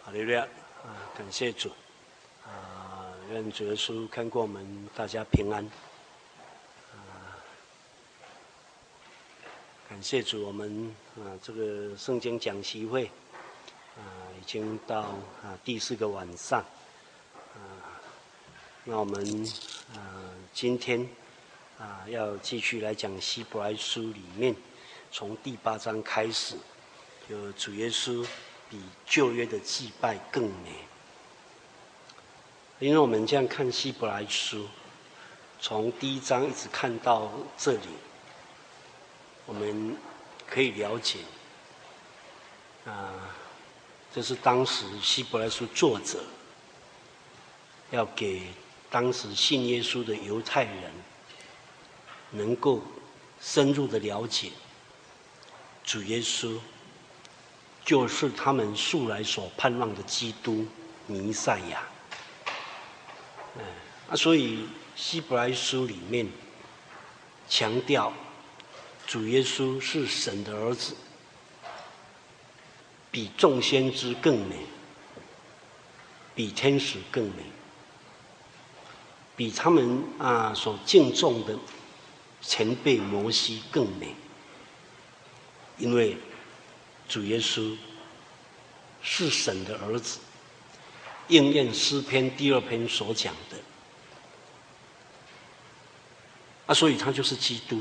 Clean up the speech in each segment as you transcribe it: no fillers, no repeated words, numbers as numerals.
哈利路亚啊！感谢主啊！愿主耶稣看过我们大家平安啊！感谢主，我们这个圣经讲习会已经到第4个晚上那我们今天要继续来讲希伯来书里面，从第8章开始，有主耶稣比旧约的祭拜更美。因为我们这样看希伯来书，从第1章一直看到这里，我们可以了解这是当时希伯来书作者要给当时信耶稣的犹太人能够深入的了解主耶稣就是他们素来所盼望的基督弥赛亚。所以希伯来书里面强调主耶稣是神的儿子，比众先知更美，比天使更美，比他们所敬重的前辈摩西更美。因为主耶稣是神的儿子，应验诗篇第2篇所讲的所以他就是基督。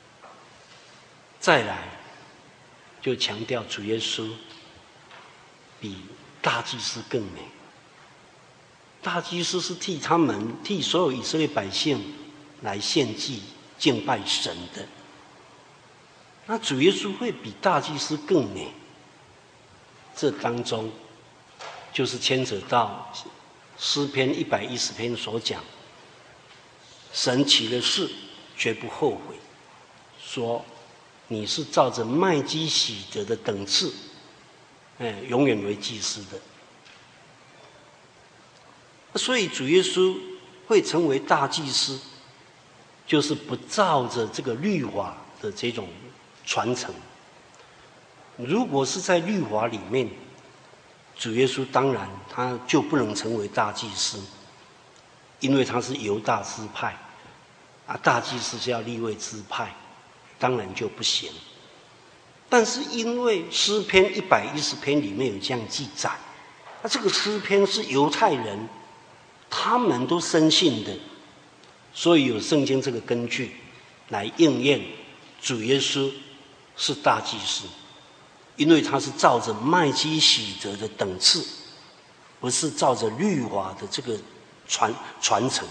再来就强调主耶稣比大祭司更美。大祭司是替所有以色列百姓来献祭敬拜神的，那主耶稣会比大祭司更美，这当中就是牵扯到诗篇110篇所讲，神起了誓绝不后悔，说你是照着麦基洗德的等次永远为祭司的。所以主耶稣会成为大祭司，就是不照着这个律法的这种传承。如果是在律法里面，主耶稣当然他就不能成为大祭司，因为他是犹大支派大祭司是要利未支派，当然就不行。但是因为诗篇110篇里面有这样记载，这个诗篇是犹太人他们都深信的，所以有圣经这个根据来应验主耶稣是大祭司，因为他是照着麦基洗德的等次，不是照着律法的这个传承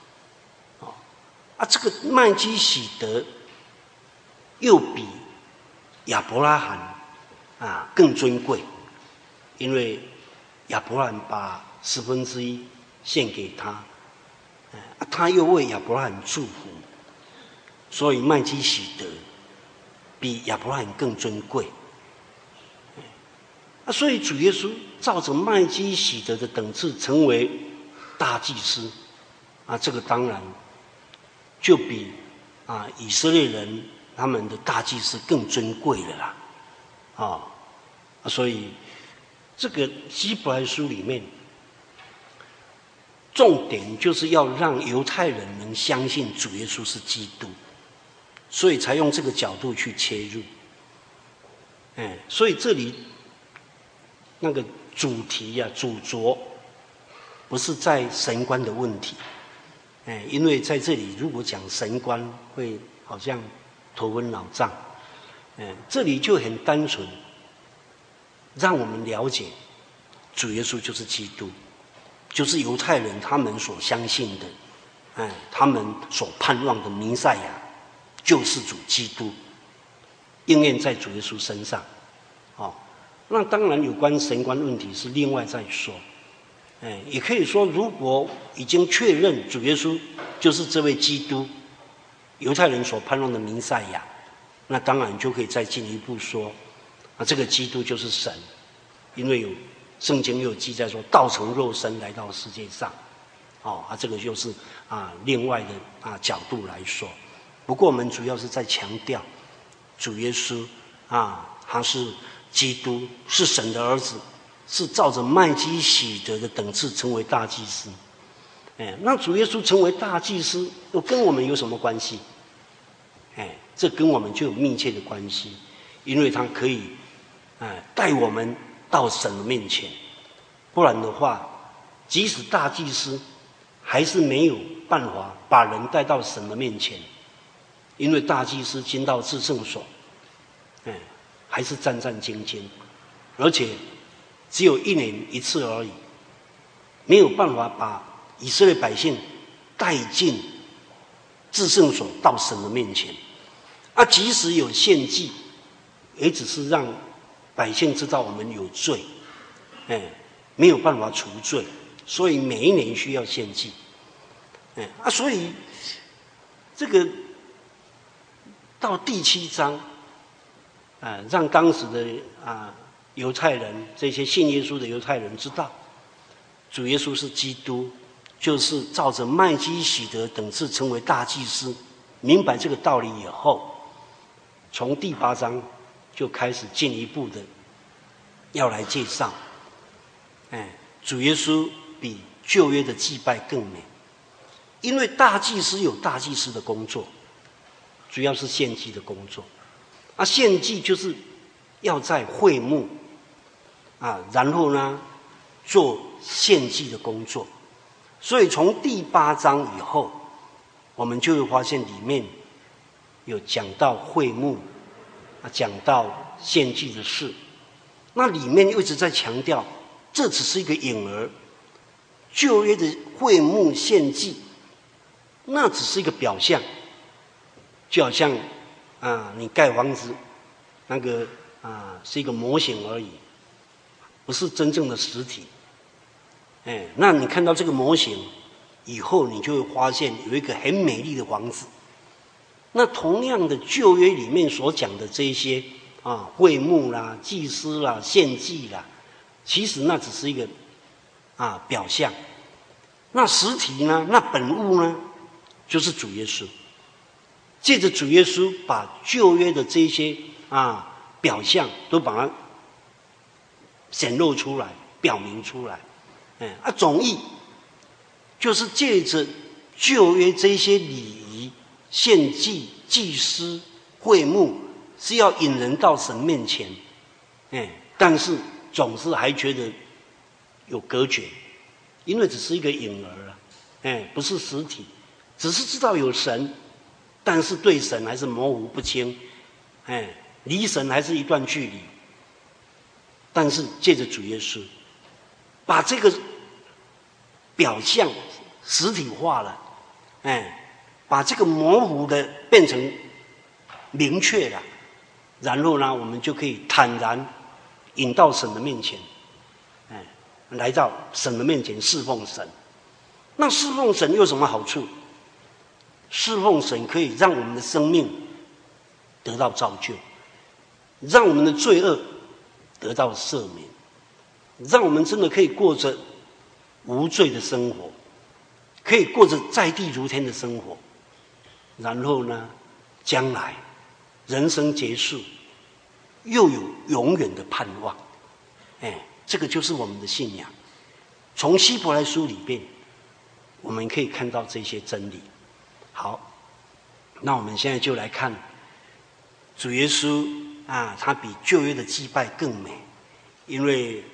这个麦基洗德又比亚伯拉罕更尊贵，因为亚伯拉罕把1/10献给他他又为亚伯拉罕祝福，所以麦基洗德比亚伯拉罕更尊贵所以主耶稣照着麦基洗德的等次成为大祭司这个当然就比以色列人他们的大祭司更尊贵了啦所以这个希伯来书里面重点就是要让犹太人能相信主耶稣是基督，所以才用这个角度去切入所以这里那个主题主轴不是在神观的问题因为在这里如果讲神观会好像头昏脑胀这里就很单纯让我们了解主耶稣就是基督，就是犹太人他们所相信的他们所盼望的弥赛亚救世主基督，应验在主耶稣身上那当然有关神观问题是另外再说也可以说如果已经确认主耶稣就是这位基督，犹太人所盼望的弥赛亚，那当然就可以再进一步说这个基督就是神，因为有圣经又有记载说道成肉身来到世界上这个就是另外的角度来说。不过我们主要是在强调主耶稣他是基督，是神的儿子， 是照着麦基洗德的等次成为大祭司。那主耶稣成为大祭司，又跟我们有什么关系？这跟我们就有密切的关系，因为他可以带我们到神的面前。不然的话，即使大祭司还是没有办法把人带到神的面前，因为大祭司进到至圣所，还是战战兢兢，而且只有1年1次而已，没有办法把以色列百姓带进至圣所到神的面前。即使有献祭，也只是让百姓知道我们有罪，没有办法除罪，所以每一年需要献祭。所以这个到第7章，让当时的犹太人，这些信耶稣的犹太人知道，主耶稣是基督，就是照着麦基洗德等次成为大祭司。明白这个道理以后，从第8章就开始进一步的要来介绍，主耶稣比旧约的祭拜更美，因为大祭司有大祭司的工作，主要是献祭的工作。献祭就是要在会幕然后呢做献祭的工作。所以从第8章以后，我们就会发现里面有讲到会幕，讲到献祭的事。那里面又一直在强调，这只是一个影儿，旧约的会幕献祭，那只是一个表象，就好像你盖房子，那个是一个模型而已，不是真正的实体。那你看到这个模型以后，你就会发现有一个很美丽的房子。那同样的，旧约里面所讲的这些会幕啦、祭司啦、献祭啦，其实那只是一个表象。那实体呢？那本物呢？就是主耶稣。借着主耶稣，把旧约的这些表象都把它显露出来、表明出来。总意就是借着旧约这些礼仪、献祭、祭司、会幕，是要引人到神面前。但是总是还觉得有隔绝，因为只是一个影儿不是实体，只是知道有神，但是对神还是模糊不清，离神还是一段距离。但是借着主耶稣，把这个表象实体化了，把这个模糊的变成明确了，然后呢，我们就可以坦然引到神的面前，来到神的面前侍奉神。那侍奉神有什么好处？侍奉神可以让我们的生命得到造就，让我们的罪恶得到赦免，让我们真的可以过着无罪的生活，可以过着在地如天的生活。然后呢，将来人生结束，又有永远的盼望。这个就是我们的信仰。从希伯来书里边，我们可以看到这些真理。好，那我们现在就来看主耶稣他比旧约的祭拜更美，因为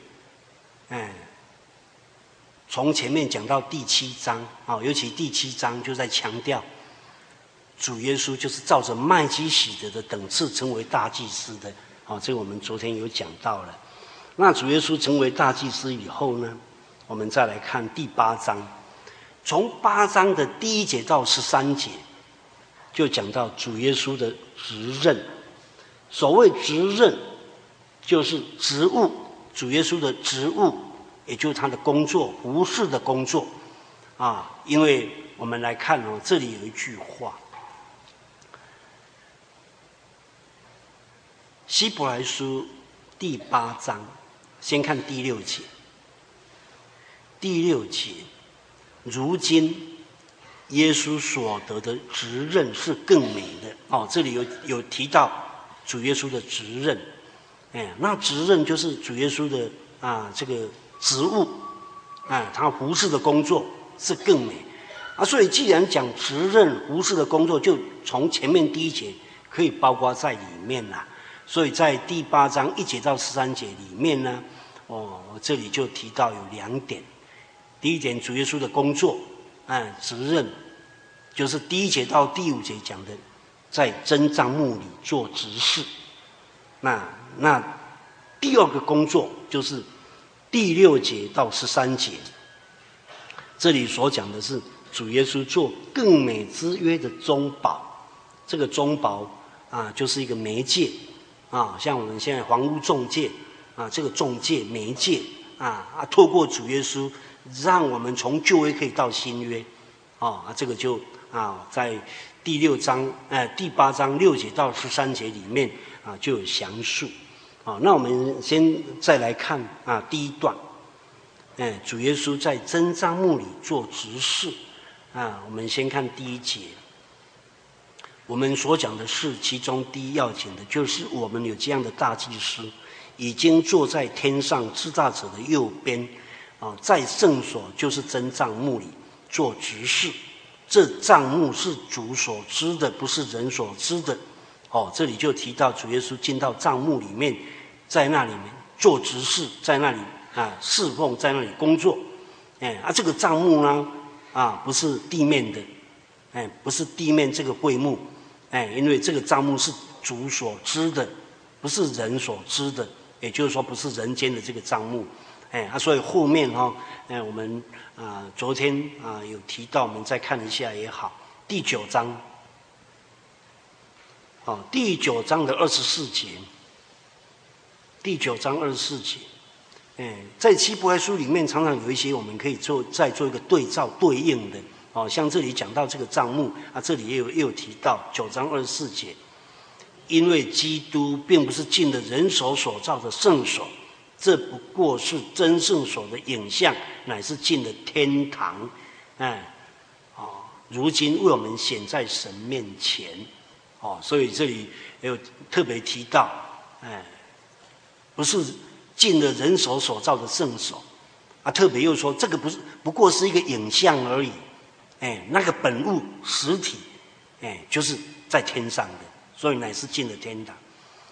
从前面讲到第7章尤其第7章就在强调主耶稣就是照着麦基洗德的等次成为大祭司的。这个我们昨天有讲到了。那主耶稣成为大祭司以后呢，我们再来看第8章，从8章的第1节到13节，就讲到主耶稣的职任。所谓职任，就是职务，主耶稣的职务，也就是他的工作，服事的工作因为我们来看这里有一句话，希伯来书第8章，先看第6节。第6节，如今耶稣所得的职任是更美的。这里有提到主耶稣的职任。那职任就是主耶稣的这个职务他服侍的工作是更美所以既然讲职任服侍的工作，就从前面第1节可以包括在里面啦。所以在第8章1节到13节里面呢，我这里就提到有2点。第1点，主耶稣的工作职任，就是第1节到第5节讲的，在真帐幕里做执事。那第2个工作就是第6节到13节，这里所讲的是主耶稣做更美之约的中保。这个中保就是一个媒介像我们现在房屋中介这个中介媒介透过主耶稣，让我们从旧约可以到新约这个就在第8章6节到13节里面就有详述那我们先再来看第1段，主耶稣在真帐幕里做执事我们先看第1节。我们所讲的是其中第一要紧的，就是我们有这样的大祭司，已经坐在天上至大者的右边在圣所，就是真帐幕里做执事。这帐幕是主所知的，不是人所知的这里就提到主耶稣进到帐幕里面，在那里面做执事，在那里侍奉，在那里工作这个帐幕呢不是地面的不是地面这个会幕因为这个帐幕是主所知的，不是人所知的，也就是说不是人间的这个帐幕所以后面我们昨天有提到，我们再看一下也好。第9章第9章的24节，第9章24节在希伯来书里面常常有一些我们可以再做一个对照对应的像这里讲到这个帐幕这里也有提到9章24节，因为基督并不是进了人手所造的圣所，这不过是真圣所的影像，乃是进了天堂如今为我们显在神面前所以这里有特别提到不是进了人手所造的圣所特别又说这个不过是一个影像而已那个本物实体就是在天上的，所以乃是进了天堂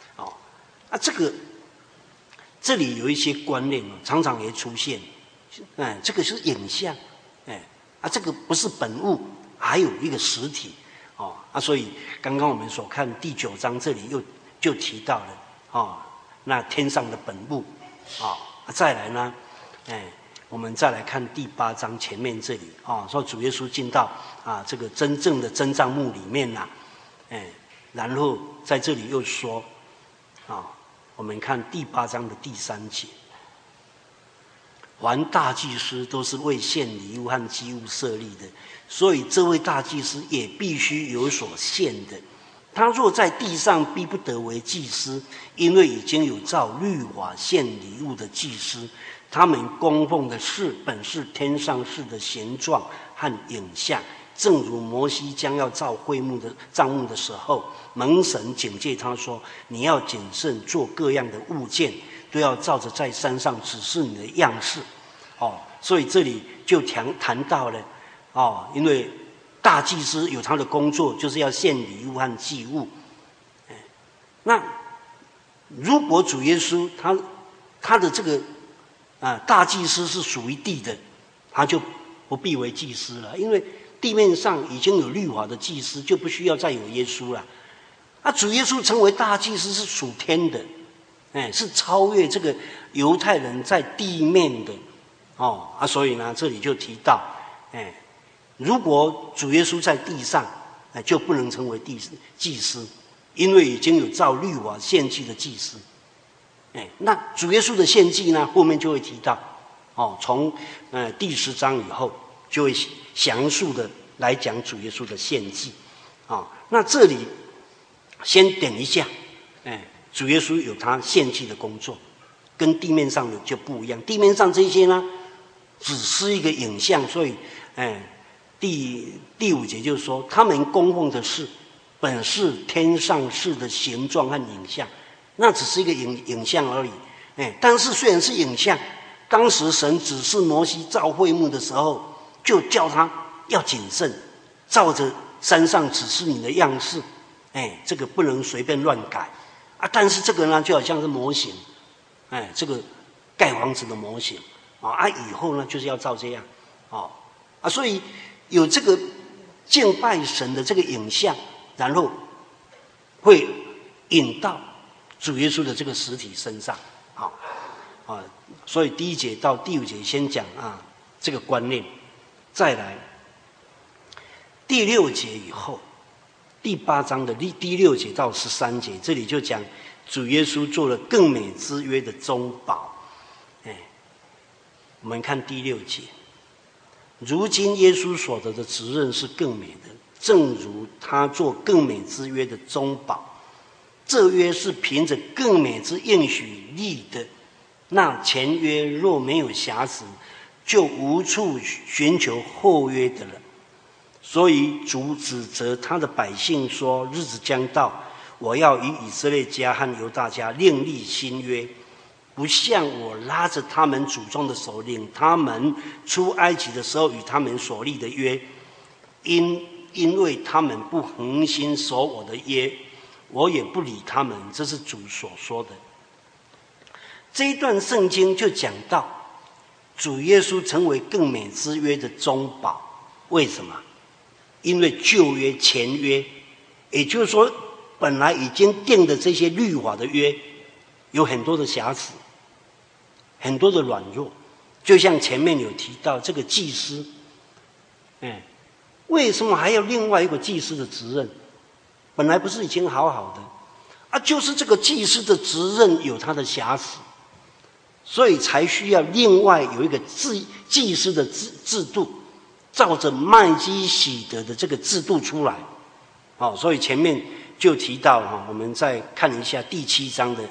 这里有一些观念常常也出现这个是影像这个不是本物，还有一个实体所以刚刚我们所看第9章这里就提到了那天上的本物再来呢我们再来看第8章前面这里说主耶稣进到这个真正的真帐幕里面然后在这里又说我们看第8章的第3节，凡大祭司都是为献礼物和祭物设立的，所以这位大祭司也必须有所献的。他若在地上，必不得为祭司，因为已经有照律法献礼物的祭司，他们供奉的是本是天上事的形状和影像，正如摩西将要造会幕的帐幕的时候，蒙神警戒他说，你要谨慎做各样的物件，都要照着在山上指示你的样式所以这里就谈到了因为大祭司有他的工作，就是要献礼物和祭物那如果主耶稣他的这个大祭司是属于地的，他就不必为祭司了，因为地面上已经有律法的祭司，就不需要再有耶稣了主耶稣成为大祭司是属天的是超越这个犹太人在地面的所以呢这里就提到如果主耶稣在地上就不能成为祭司，因为已经有照律法献祭的祭司那主耶稣的献祭呢后面就会提到从第10章以后就会详述的来讲主耶稣的献祭那这里先点一下主耶稣有他献祭的工作，跟地面上的就不一样。地面上这些呢只是一个影像，所以第5节就是说，他们供奉的是本是天上事的形状和影像，那只是一个影像而已但是虽然是影像，当时神指示摩西造会幕的时候，就叫他要谨慎，照着山上指示你的样式，这个不能随便乱改啊。但是这个呢，就好像是模型，这个盖房子的模型以后呢，就是要照这样所以有这个敬拜神的这个影像，然后会引到主耶稣的这个实体身上，所以第1节到第5节先讲这个观念，再来第6节以后，第8章的第6节到13节，这里就讲主耶稣做了更美之约的中保。我们看第6节，如今耶稣所得的职任是更美的，正如他做更美之约的中保。这约是凭着更美之应许立的，那前约若没有瑕疵，就无处寻求后约的了。所以主指责他的百姓说，日子将到，我要与以色列家和犹大家另立新约，不像我拉着他们祖宗的手，领他们出埃及的时候与他们所立的约，因为他们不恒心守我的约，我也不理他们。这是主所说的。这一段圣经就讲到主耶稣成为更美之约的中保。为什么？因为旧约前约，也就是说本来已经定的这些律法的约，有很多的瑕疵，很多的软弱。就像前面有提到这个祭司，为什么还要另外一个祭司的职任？本来不是已经好好的就是这个祭司的职任有他的瑕疵，所以才需要另外有一个祭司的制度，照着麦基洗德的这个制度出来。所以前面就提到我们再看一下第7章的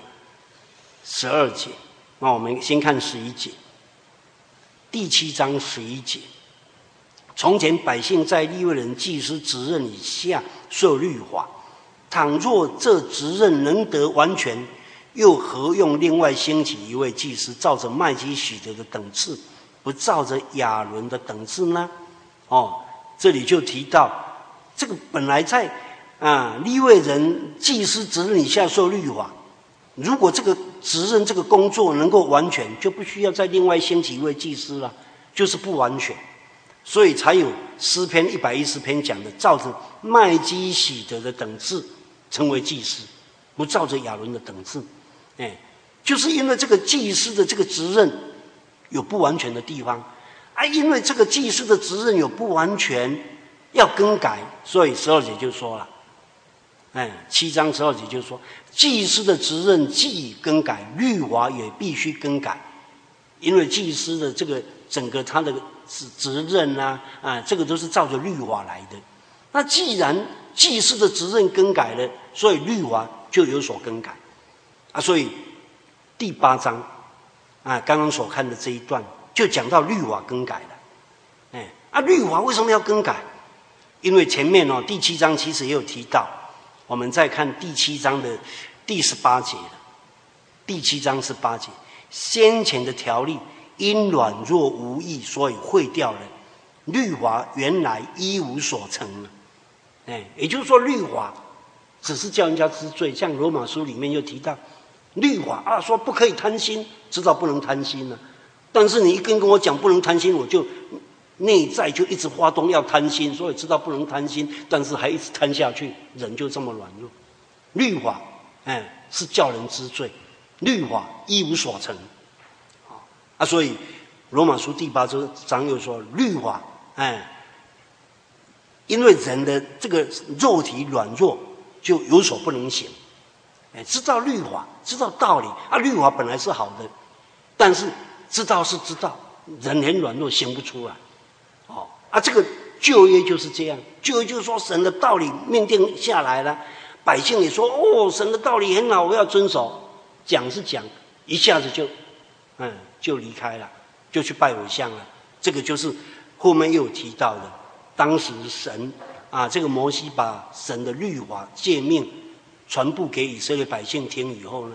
12节。那我们先看11节。第7章11节，从前百姓在利未人祭司职任以下受律法，倘若这职任能得完全，又何用另外兴起一位祭司，照着麦基洗德的等次，不照着亚伦的等次呢？这里就提到这个本来在利未人祭司职任以下受律法，如果这个职任这个工作能够完全，就不需要再另外兴起一位祭司了，就是不完全。所以才有诗篇110篇讲的，照着麦基洗德的等次成为祭司，不照着亚伦的等次。就是因为这个祭司的这个职任有不完全的地方因为这个祭司的职任有不完全，要更改，所以12节就说了，7章12节就说，祭司的职任既更改，律法也必须更改。因为祭司的这个整个他的职任这个都是照着律法来的。那既然祭司的职任更改了，所以律法就有所更改所以第8章刚刚所看的这一段就讲到律法更改了。律法为什么要更改？因为前面第7章其实也有提到，我们再看第7章的第18节了。第7章18节，先前的条例因软弱无益，所以废掉了。律法原来一无所成了。也就是说律法只是叫人家知罪，像罗马书里面又提到律法说不可以贪心，知道不能贪心了，但是你一跟我讲不能贪心，我就内在就一直发动要贪心，所以知道不能贪心，但是还一直贪下去，人就这么软弱。律法是叫人知罪，律法一无所成所以罗马书第8章又说律法因为人的这个肉体软弱，就有所不能行。知道律法，知道道理律法本来是好的，但是知道是知道，人很软弱，行不出来。这个旧约就是这样，旧约就是说神的道理命定下来了，百姓也说神的道理很好，我要遵守。讲是讲，一下子就离开了，就去拜偶像了。这个就是后面又有提到的，当时神这个摩西把神的律法诫命传布给以色列百姓听以后呢，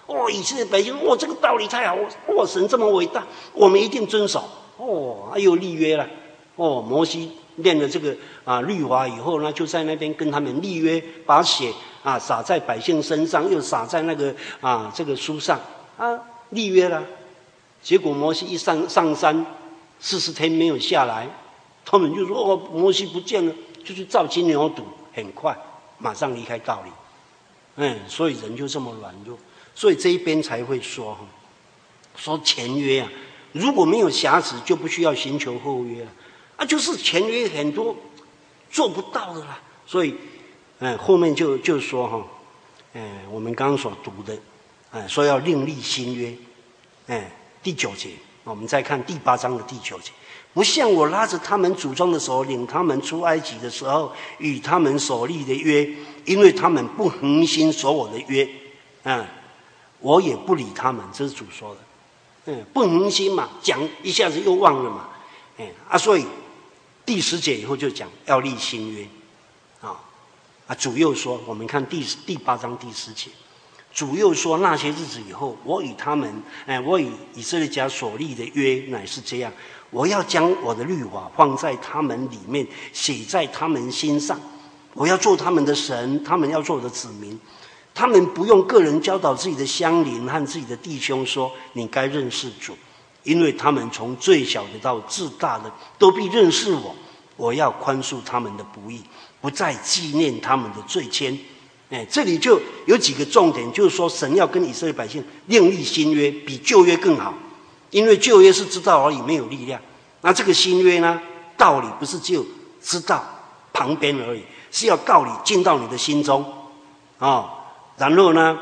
哦，以色列百姓，哦，这个道理太好，哦，神这么伟大，我们一定遵守。哦，又立约了。哦，摩西念了这个律法以后呢，就在那边跟他们立约，把血洒在百姓身上，又洒在那个这个书上立约了。结果摩西一上山，40天没有下来，他们就说哦，摩西不见了，就去造金牛犊，很快马上离开道理。所以人就这么软弱，所以这一边才会说前约如果没有瑕疵，就不需要寻求后约了就是前约很多做不到的啦。所以后面就说我们刚刚所读的说要另立新约第9节，我们再看第8章的第9节，不像我拉着他们祖宗的手领他们出埃及的时候与他们所立的约，因为他们不恒心守我的约我也不理他们。这是主说的不恒心嘛，讲一下子又忘了嘛所以第10节以后就讲要立新约主又说，我们看第8章第10节，主又说那些日子以后，我与以色列家所立的约乃是这样，我要将我的律法放在他们里面，写在他们心上，我要做他们的神，他们要做我的子民。他们不用个人教导自己的乡邻和自己的弟兄说你该认识主，因为他们从最小的到至大的都必认识我。我要宽恕他们的不义，不再纪念他们的罪愆。这里就有几个重点，就是说神要跟以色列百姓另立新约，比旧约更好。因为旧约是知道而已，没有力量。那这个新约呢，道理不是只有知道旁边而已，是要道理进到你的心中然后呢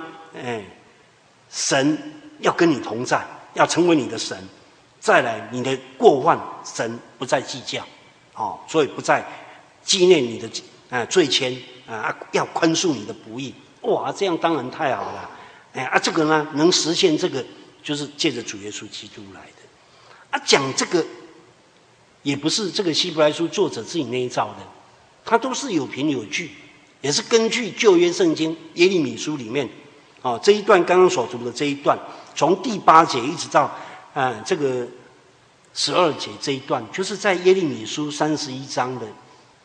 神要跟你同在，要成为你的神。再来你的过犯神不再计较所以不再纪念你的罪愆要宽恕你的不义。哇，这样当然太好了这个呢能实现，这个就是借着主耶稣基督来的讲这个也不是这个希伯来书作者自己捏造的，他都是有凭有据，也是根据旧约圣经耶利米书里面这一段刚刚所读的这一段，从第8节一直到这个12节这一段，就是在耶利米书31章的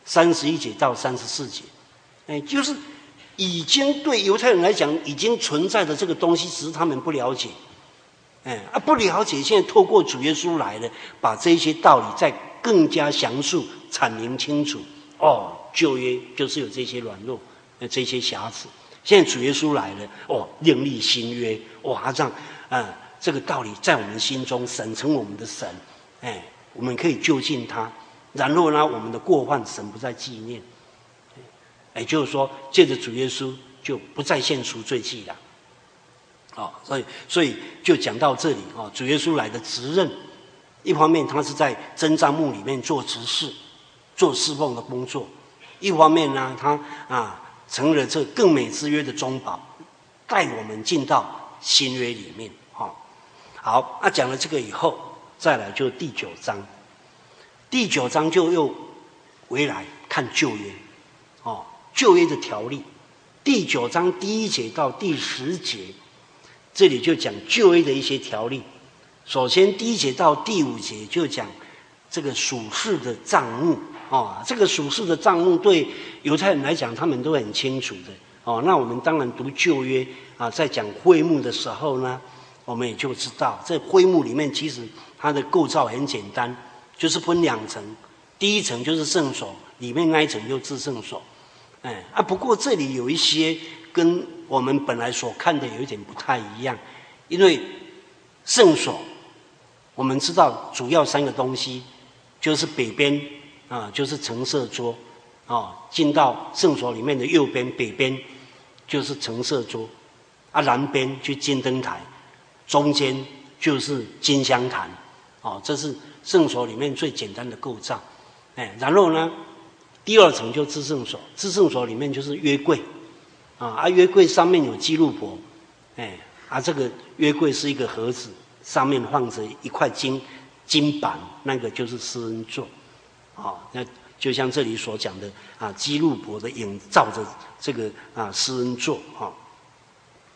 31节到34节就是已经对犹太人来讲已经存在的这个东西，只是他们不了解不了解，现在透过主耶稣来了，把这些道理再更加详述阐明清楚旧约就是有这些软弱这些瑕疵，现在主耶稣来了另立新约让这个道理在我们心中，神成我们的神我们可以就近他，然后呢我们的过犯神不再纪念也就是说借着主耶稣就不再献赎罪祭了所以就讲到这里主耶稣来的职任，一方面他是在真帐幕里面做执事做侍奉的工作，一方面呢他成了这更美之约的中保，带我们进到新约里面好，讲了这个以后，再来就第9章。第9章就又回来看旧约旧约的条例。第9章第1节到第10节，这里就讲旧约的一些条例。首先第1节到第5节就讲这个属世的账目这个属世的账目对犹太人来讲他们都很清楚的那我们当然读旧约在讲会幕的时候呢，我们也就知道这会幕里面其实它的构造很简单，就是分2层，第一层就是圣所，里面那一层就至圣所不过这里有一些跟我们本来所看的有一点不太一样，因为圣所我们知道主要3个东西，就是北边就是陈设桌进到圣所里面的右边北边就是陈设桌南边就金灯台，中间就是金香坛这是圣所里面最简单的构造然后呢第2层就至圣所，至圣所里面就是约柜约柜上面有基路伯这个约柜是一个盒子，上面放着一块金板，那个就是施恩座那就像这里所讲的基路伯的影照着这个施恩座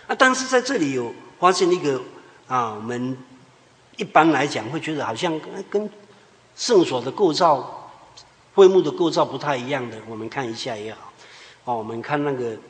啊，但是在这里有发现一个我们一般来讲会觉得好像跟圣所的构造、会幕的构造不太一样的，我们看一下也好。我们看那个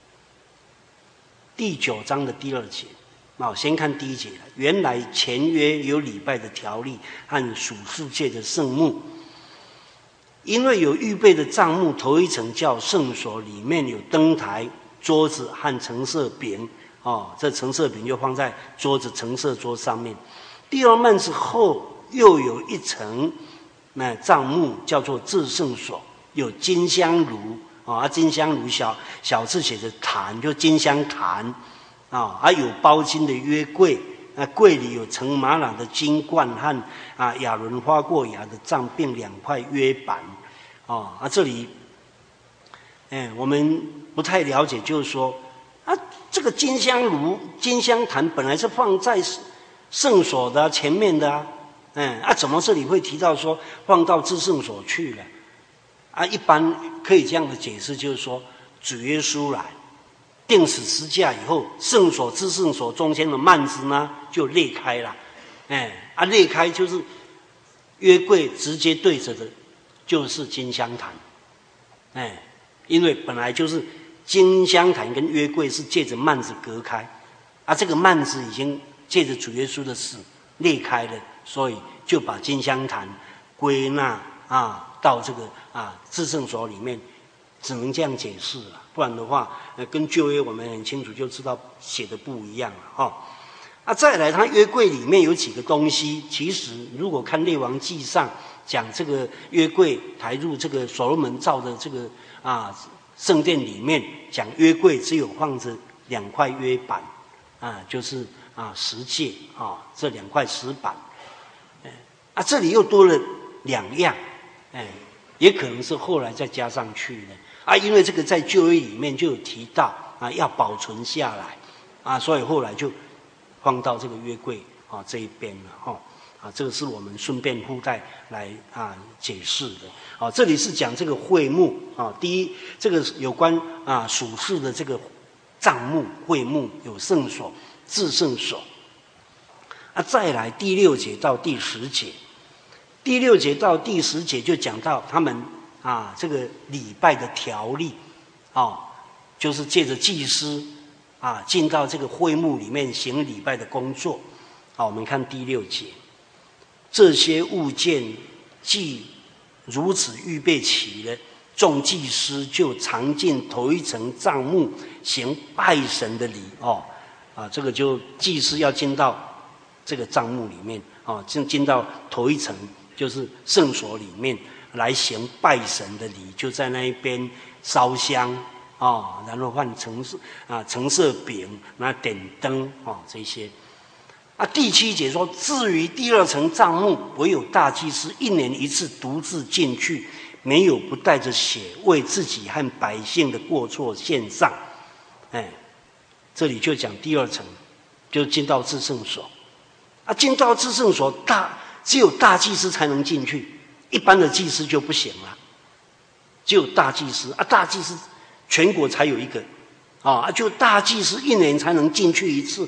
第9章的第2节。先看第1节。原来前约有礼拜的条例和属世界的圣幕，因为有预备的帐幕，头一层叫圣所，里面有灯台、桌子和陈设饼。这陈设饼就放在桌子、陈设桌上面。第2幔子后又有一层帐幕，叫做至圣所，有金香炉金香炉小字写着坛，就金香坛还有包金的约柜，柜里有盛玛瑙的金罐和亚伦发过芽的杖，并2块约板。这里我们不太了解，就是说这个金香炉、金香坛本来是放在圣所的前面的怎么这里会提到说放到至圣所去了？一般可以这样的解释，就是说主耶稣来钉死十字架以后，圣所、至圣所中间的幔子呢就裂开了，裂开就是约柜直接对着的，就是金香坛，因为本来就是金香坛跟约柜是借着幔子隔开，这个幔子已经借着主耶稣的死裂开了，所以就把金香坛归纳到这个至圣所里面，只能这样解释了。不然的话，跟旧约我们很清楚就知道写的不一样了再来，它约柜里面有几个东西，其实如果看列王纪上讲这个约柜抬入这个所罗门造的这个圣殿里面，讲约柜只有放着2块约板就是十诫这2块石板，这里又多了2样，也可能是后来再加上去的因为这个在旧约里面就有提到要保存下来所以后来就放到这个约柜这一边了这个是我们顺便附带来解释的这里是讲这个会幕第一，这个有关属世的这个帐幕、会幕，有圣所、至圣所再来第6节到第10节。第6节到第10节就讲到他们这个礼拜的条例就是借着祭司进到这个会幕里面行礼拜的工作我们看第6节。这些物件既如此预备齐了，众祭司就常进头一层帐幕行拜神的礼这个就祭司要进到这个帐幕里面进到头一层，就是圣所里面来行拜神的礼，就在那一边烧香然后换陈设饼，点灯这些第7节说，至于第2层帐幕，唯有大祭司1年1次独自进去，没有不带着血，为自己和百姓的过错献上。这里就讲第2层，就进到至圣所进到至圣所只有大祭司才能进去，一般的祭司就不行了，只有大祭司大祭司全国才有一个就大祭司1年才能进去1次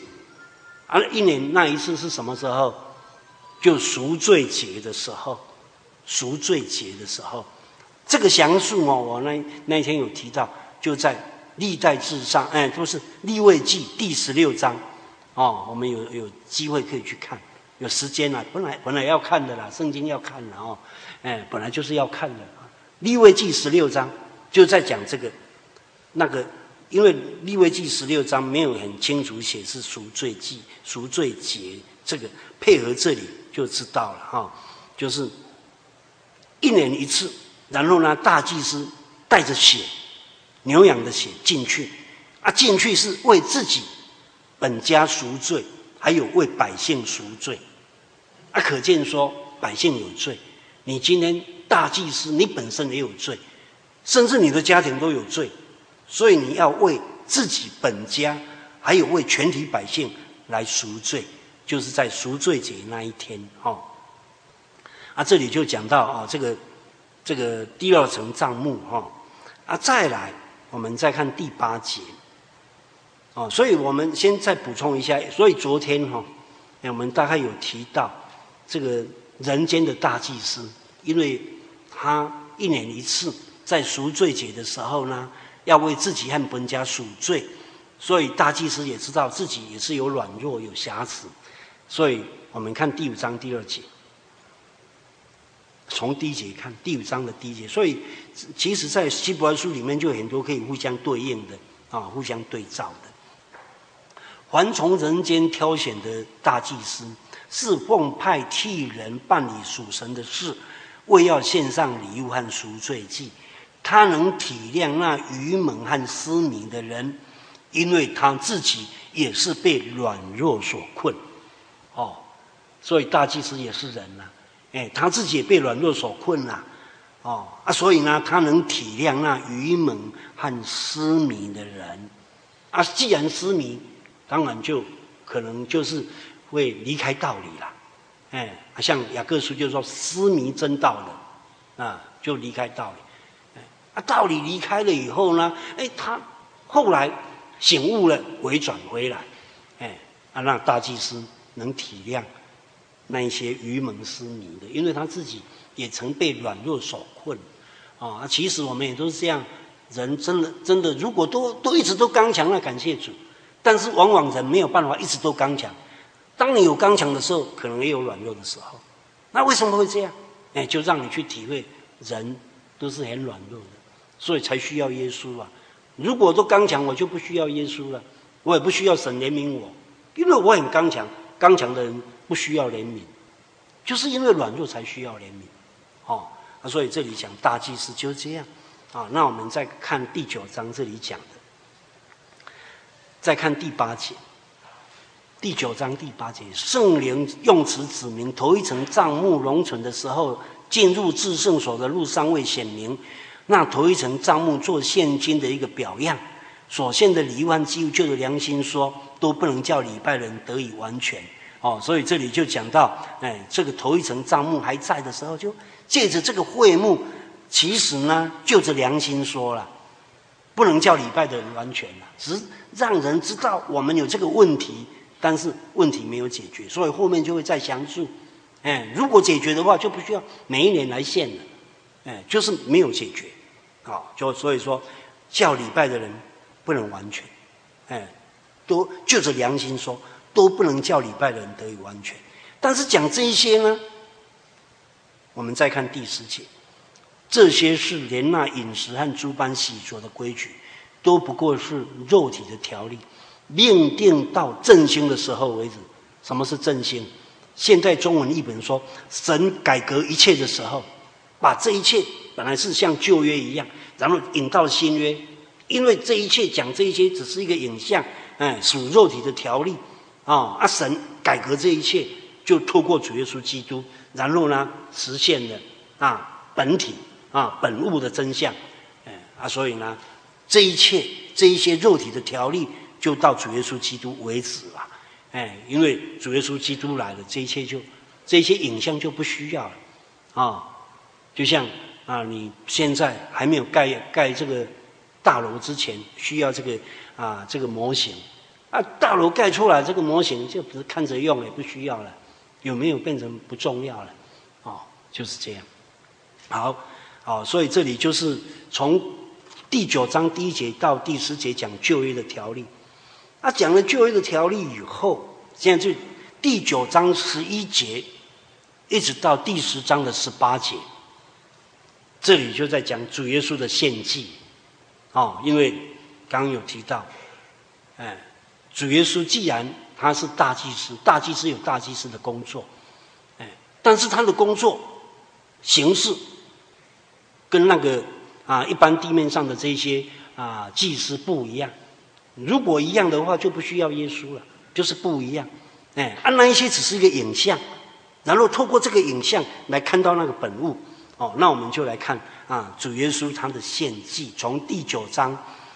1年那1次是什么时候？就赎罪节的时候。赎罪节的时候，这个详述我那天有提到，就在历代志上就是利未记第16章我们有机会可以去看，有时间本来要看的啦，圣经要看的本来就是要看的利未记16章就在讲这个那个，因为利未记16章没有很清楚写是赎罪祭、赎罪节，这个配合这里就知道了就是1年1次，然后呢，大祭司带着血，牛羊的血进去进去是为自己本家赎罪，还有为百姓赎罪可见说百姓有罪，你今天大祭司你本身也有罪，甚至你的家庭都有罪，所以你要为自己本家还有为全体百姓来赎罪，就是在赎罪节那一天这里就讲到这个第2层帐幕再来我们再看第8节所以我们先再补充一下。所以昨天我们大概有提到这个人间的大祭司，因为他1年1次在赎罪节的时候呢，要为自己和本家赎罪，所以大祭司也知道自己也是有软弱有瑕疵。所以我们看第5章第2节，从第1节看第5章的第1节。所以其实在希伯来书里面就有很多可以互相对应的互相对照的。凡从人间挑选的大祭司，是奉派替人办理属神的事，为要献上礼物和赎罪祭。他能体谅那愚蒙和失迷的人，因为他自己也是被软弱所困。所以大祭司也是人他自己也被软弱所困所以呢，他能体谅那愚蒙和失迷的人。既然失迷，当然就可能就是会离开道理了。像雅各书就说失迷真道了，就离开道理。道理离开了以后呢，他后来醒悟了，回转回来，让大祭司能体谅那一些愚蒙失迷的，因为他自己也曾被软弱所困。其实我们也都是这样，人真的，如果都一直都刚强，那感谢主。但是往往人没有办法一直都刚强，当你有刚强的时候，可能也有软弱的时候。那为什么会这样？就让你去体会，人都是很软弱的，所以才需要耶稣啊。如果都刚强，我就不需要耶稣了，我也不需要神怜悯我，因为我很刚强。刚强的人不需要怜悯，就是因为软弱才需要怜悯。所以这里讲大祭司就是这样。那我们再看第9章这里讲的。再看第8节，第9章第8节，圣灵用词指明，头一层帐幕容存的时候，进入至圣所的路尚未显明。那头一层帐幕做现今的一个表样，所献的礼物和祭物，就着良心说，都不能叫礼拜人得以完全。所以这里就讲到，这个头一层帐幕还在的时候，就借着这个会幕，其实呢，就着良心说了，不能叫礼拜的人完全了，只是让人知道我们有这个问题，但是问题没有解决，所以后面就会再详述。如果解决的话，就不需要每一年来献了。就是没有解决，所以说叫礼拜的人不能完全，都就着良心说，都不能叫礼拜的人得以完全。但是讲这一些呢，我们再看第10节，这些是连那饮食和诸般洗濯的规矩，都不过是肉体的条例，另定到振兴的时候为止。什么是振兴？现在中文译本说，神改革一切的时候，把这一切本来是像旧约一样，然后引到新约。因为这一切讲这一些只是一个影像，属肉体的条例神改革这一切，就透过主耶稣基督，然后呢实现了本体本物的真相。所以呢这一些肉体的条例就到主耶稣基督为止了。因为主耶稣基督来了，这些影像就不需要了。就像你现在还没有盖这个大楼之前，需要这个模型大楼盖出来，这个模型就不是看着用，也不需要了，有没有变成不重要了？就是这样。好，所以这里就是从第9章第1节到第10节讲旧约的条例。讲了旧约的条例以后，现在就第9章11节一直到第10章的18节，这里就在讲主耶稣的献祭。因为刚刚有提到，主耶稣既然他是大祭司，大祭司有大祭司的工作，但是他的工作形式跟那个一般地面上的这些祭司不一样。如果一样的话，就不需要耶稣了，就是不一样。那一些只是一个影像，然后透过这个影像来看到那个本物。那我们就来看主耶稣他的献祭，从第9章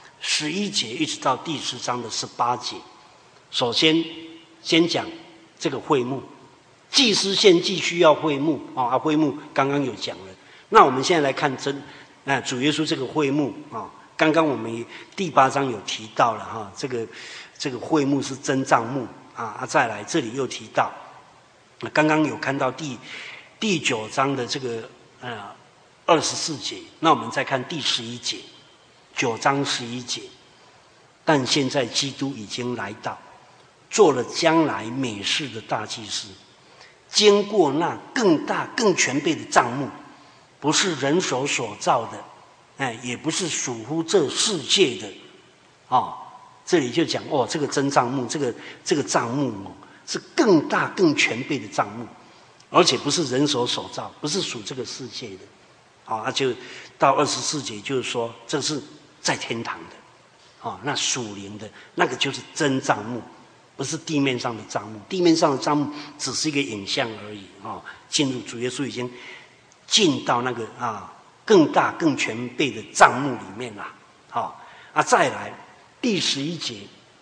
11节一直到第10章的18节。首先讲这个会幕，祭司献祭需要会幕会幕刚刚有讲了。那我们现在来看主耶稣这个会幕刚刚我们第8章有提到了这这个会幕是真帐幕再来这里又提到，刚刚有看到第9章的这个24节，那我们再看第11节，9章11节。但现在基督已经来到，做了将来美事的大祭司，经过那更大更全备的帐幕，不是人手所造的，也不是属乎这世界的，这里就讲这个真帐幕，这个帐幕是更大更全备的帐幕，而且不是人手所造，不是属这个世界的，就到24节就是说这是在天堂的。那属灵的那个就是真帐幕，不是地面上的帐幕。地面上的帐幕只是一个影像而已进入主耶稣已经进到那个更大更全备的帐幕里面了。再来第11节、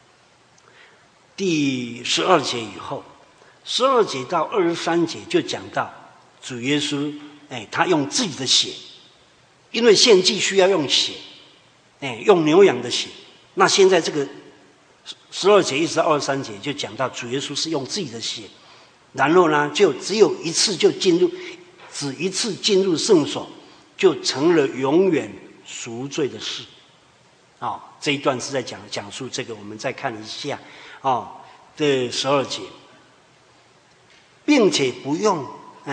第12节以后，12节到23节就讲到主耶稣，他用自己的血，因为献祭需要用血，用牛羊的血。那现在这个12节一直到23节就讲到主耶稣是用自己的血，然后呢就只有一次就只一次进入圣所，就成了永远赎罪的事。这一段是在讲述这个，我们再看一下这12节，并且不用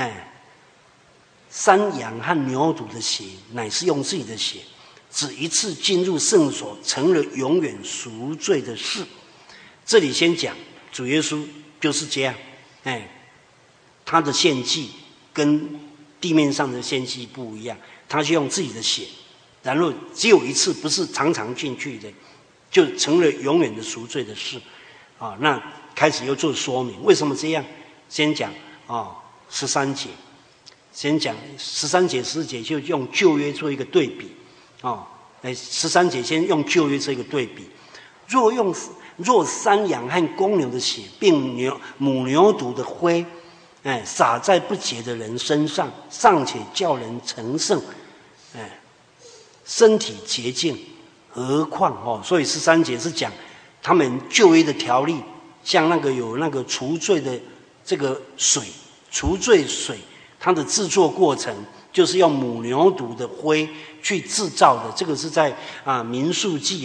山羊和牛犊的血，乃是用自己的血，只一次进入圣所，成了永远赎罪的事。这里先讲主耶稣就是这样，他的献祭跟地面上的献祭不一样，他是用自己的血，然后只有一次，不是常常进去的，就成了永远的赎罪的事。那开始又做说明，为什么这样？先讲13节，先讲13节、14节，就用旧约做一个对比。13节先用旧约这个对比，若山羊和公牛的血，并母牛犊的灰，洒在不洁的人身上，尚且叫人成圣，身体洁净，何况所以13节是讲他们旧约的条例，像有那个除罪的这个水，除罪水，它的制作过程就是用母牛犊的灰去制造的。这个是在民数记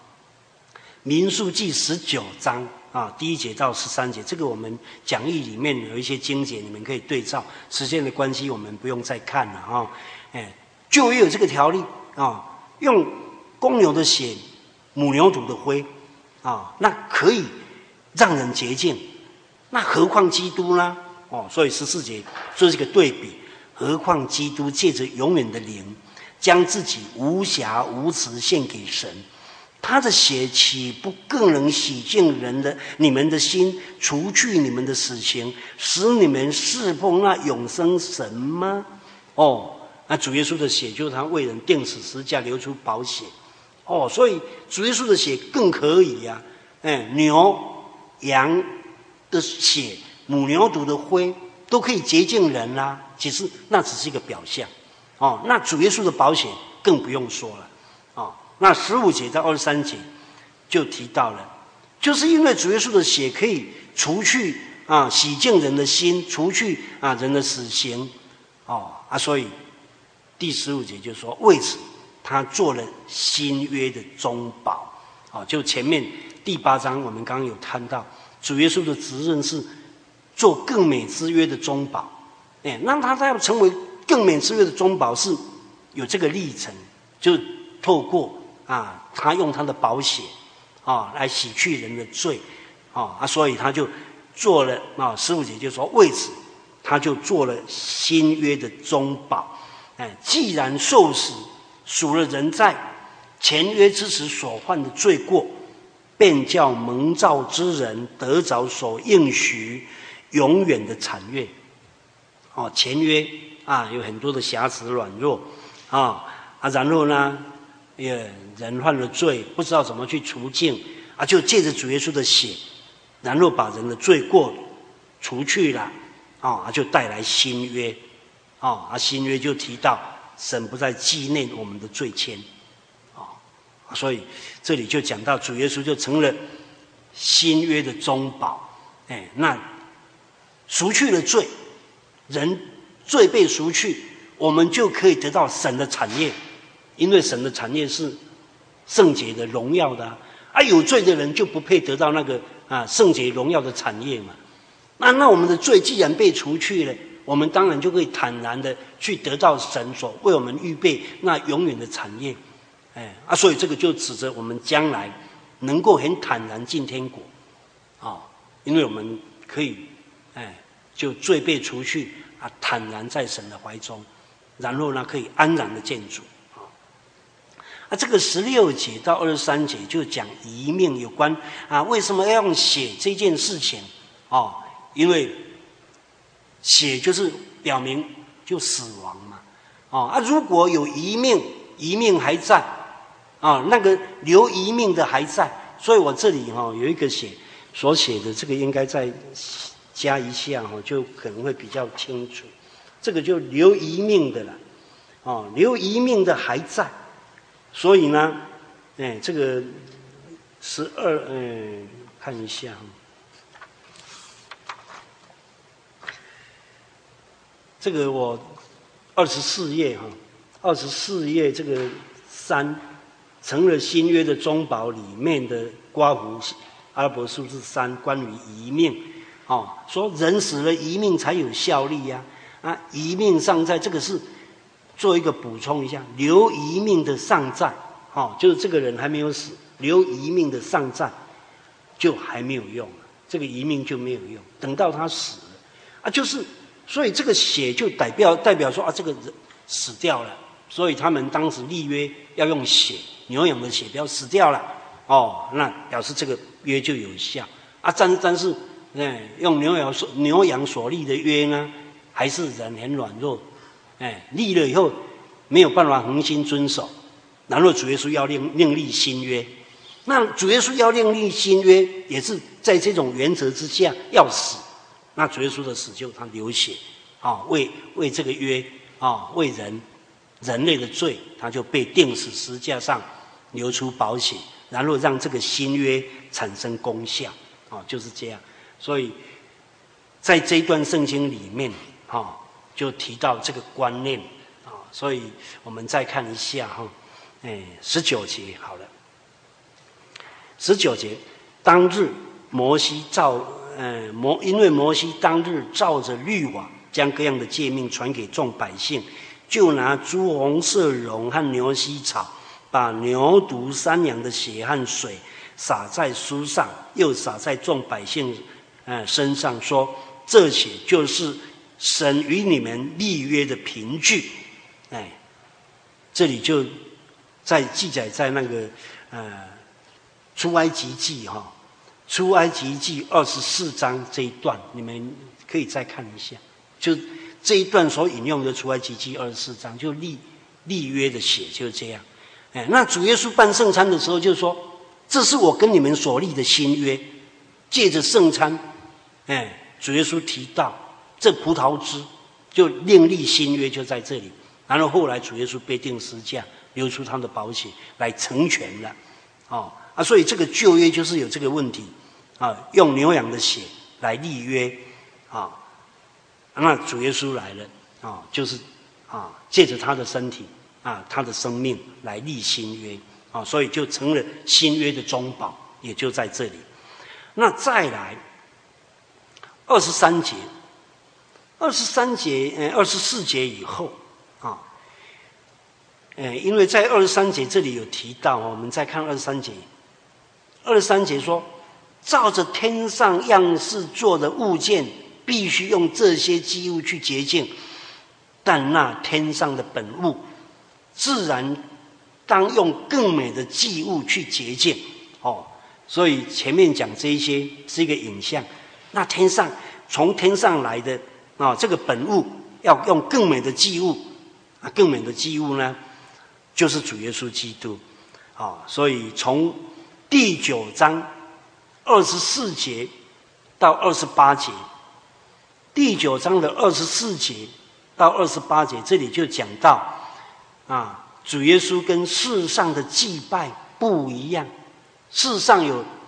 19章第1节到13节，这个我们讲义里面有一些经节，你们可以对照。时间的关系，我们不用再看了旧约有这个条例用公牛的血、母牛犊的灰那可以让人洁净，那何况基督呢？所以14节做这个对比。何况基督借着永远的灵，将自己无瑕无疵献给神，他的血岂不更能洗净你们的心，除去你们的死刑，使你们侍奉那永生神吗？那主耶稣的血就是他为人钉死十字架流出宝血。所以主耶稣的血更可以牛羊的血、母牛犊的灰都可以洁净人啦。其实那只是一个表象那主耶稣的宝血更不用说了那15节到23节就提到了，就是因为主耶稣的血可以除去洗净人的心，除去人的死刑所以第15节就说，为此他做了新约的中保就前面第8章我们刚刚有谈到，主耶稣的责任是做更美之约的中保。那他要成为更美之约的中保是有这个历程，就透过他用他的宝血来洗去人的罪所以他就做了15节就说，为此他就做了新约的中保。既然受死，赎了人在前约之时所犯的罪过，便叫蒙召之人得着所应许永远的产业。前约有很多的瑕疵软弱然后呢人犯了罪，不知道怎么去除净就借着主耶稣的血，然后把人的罪过除去了就带来新约新约就提到神不再纪念我们的罪愆所以这里就讲到主耶稣就成了新约的中保。那赎去了罪，人罪被赎去，我们就可以得到神的产业，因为神的产业是圣洁的、荣耀的有罪的人就不配得到那个圣洁荣耀的产业嘛。那我们的罪既然被除去了，我们当然就可以坦然的去得到神所为我们预备那永远的产业。所以这个就指着我们将来能够很坦然进天国因为我们可以就罪被除去坦然在神的怀中，然后呢可以安然的见主。这个16节到23节就讲遗命有关为什么要用血这件事情因为血就是表明就死亡嘛如果有遗命，遗命还在那个留遗命的还在，所以我这里有一个所写的这个应该再加一下就可能会比较清楚。这个就留遗命的了留遗命的还在，所以呢这个12看一下这个我24页24页这个3成了新约的中保里面的括弧阿拉伯数字3关于遗命说人死了遗命才有效力遗命尚在，这个是做一个补充一下，留遗命的尚在就是这个人还没有死，留遗命的尚在就还没有用，这个遗命就没有用，等到他死了就是所以这个血就代表说这个人死掉了，所以他们当时立约要用血，牛羊的血不要死掉了那表示这个约就有效但是用牛羊所立的约呢，还是人很软弱立了以后没有办法恒心遵守，然后主耶稣要另立新约，那主耶稣要另立新约也是在这种原则之下要死，那主耶稣的死就他流血为这个约为人类的罪，他就被钉死十字架上，流出宝血，然后让这个新约产生功效就是这样。所以在这一段圣经里面就提到这个观念所以我们再看一下19节好了。19节，当日摩西因为摩西当日照着律法将各样的诫命传给众百姓，就拿朱红色绒和牛膝草，把牛犊山羊的血和水洒在书上，又洒在众百姓身上，说这血就是神与你们立约的凭据。这里就在记载在那个出埃及记出埃及记24章这一段，你们可以再看一下，就这一段所引用的出埃及记24章，就立约的血就是这样。那主耶稣办圣餐的时候就说，这是我跟你们所立的新约。借着圣餐主耶稣提到这葡萄汁就另立新约，就在这里。然后后来主耶稣被钉十字架，流出他的宝血来成全了所以这个旧约就是有这个问题用牛羊的血来立约那主耶稣来了就是借着他的身体他的生命来立新约所以就成了新约的中保，也就在这里。那再来23节24节以后因为在23节这里有提到我们再看23节说，照着天上样式做的物件必须用这些祭物去洁净，但那天上的本物自然当用更美的祭物去洁净所以前面讲这一些是一个影像，那从天上来的这个本物要用更美的祭物更美的祭物呢就是主耶稣基督所以从第9章24节到28节，第9章的24节到28节，这里就讲到主耶稣跟世上的祭拜不一样。世上有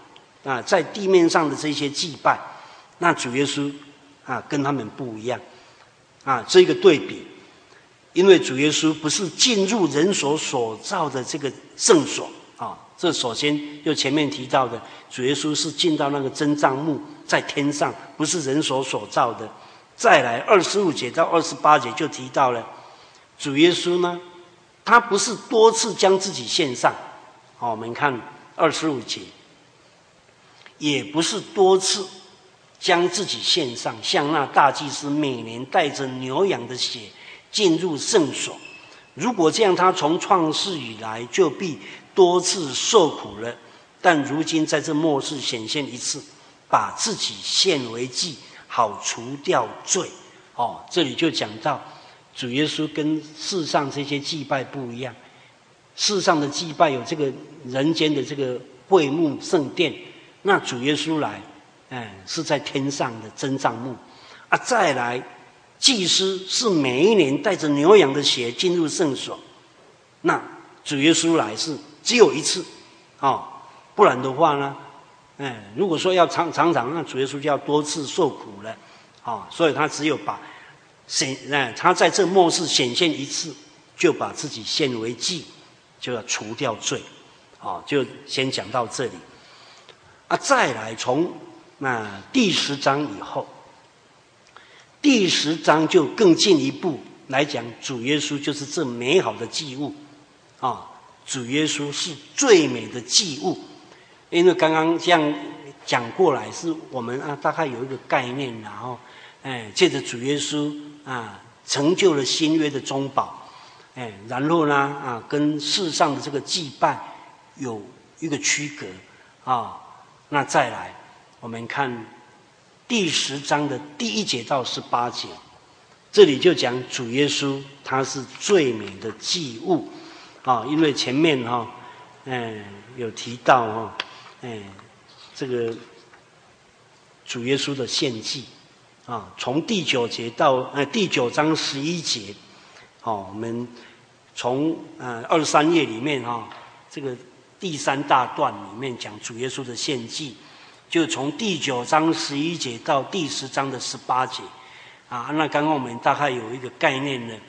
在地面上的这些祭拜，那主耶稣跟他们不一样这个对比。因为主耶稣不是进入人所造的这个圣所这首先就前面提到的，主耶稣是进到那个真帐幕在天上，不是人所造的。再来25节到28节就提到了，主耶稣呢，他不是多次将自己献上我们看25节，也不是多次将自己献上，像那大祭司每年带着牛羊的血进入圣所。如果这样，他从创世以来就必多次受苦了。但如今在这末世显现一次，把自己献为祭，好除掉罪。这里就讲到主耶稣跟世上这些祭拜不一样。世上的祭拜有这个人间的这个会幕圣殿，那主耶稣来是在天上的真帐幕再来祭司是每一年带着牛羊的血进入圣所，那主耶稣来是只有一次不然的话呢如果说要常常，那主耶稣就要多次受苦了所以他只有把他在这末世显现一次，就把自己献为祭，就要除掉罪就先讲到这里再来从第10章以后，第10章就更进一步来讲，主耶稣就是这美好的祭物主耶稣是最美的祭物。因为刚刚这样讲过来，是我们大概有一个概念，然后借着主耶稣成就了新约的中保然后呢跟世上的这个祭拜有一个区隔那再来我们看第10章的第1节到18节，这里就讲主耶稣他是最美的祭物因为前面有提到这个主耶稣的献祭从第9节到第9章11节我们从23页里面这个第3大段里面讲主耶稣的献祭，就从第9章11节到第10章的18节那刚刚我们大概有一个概念了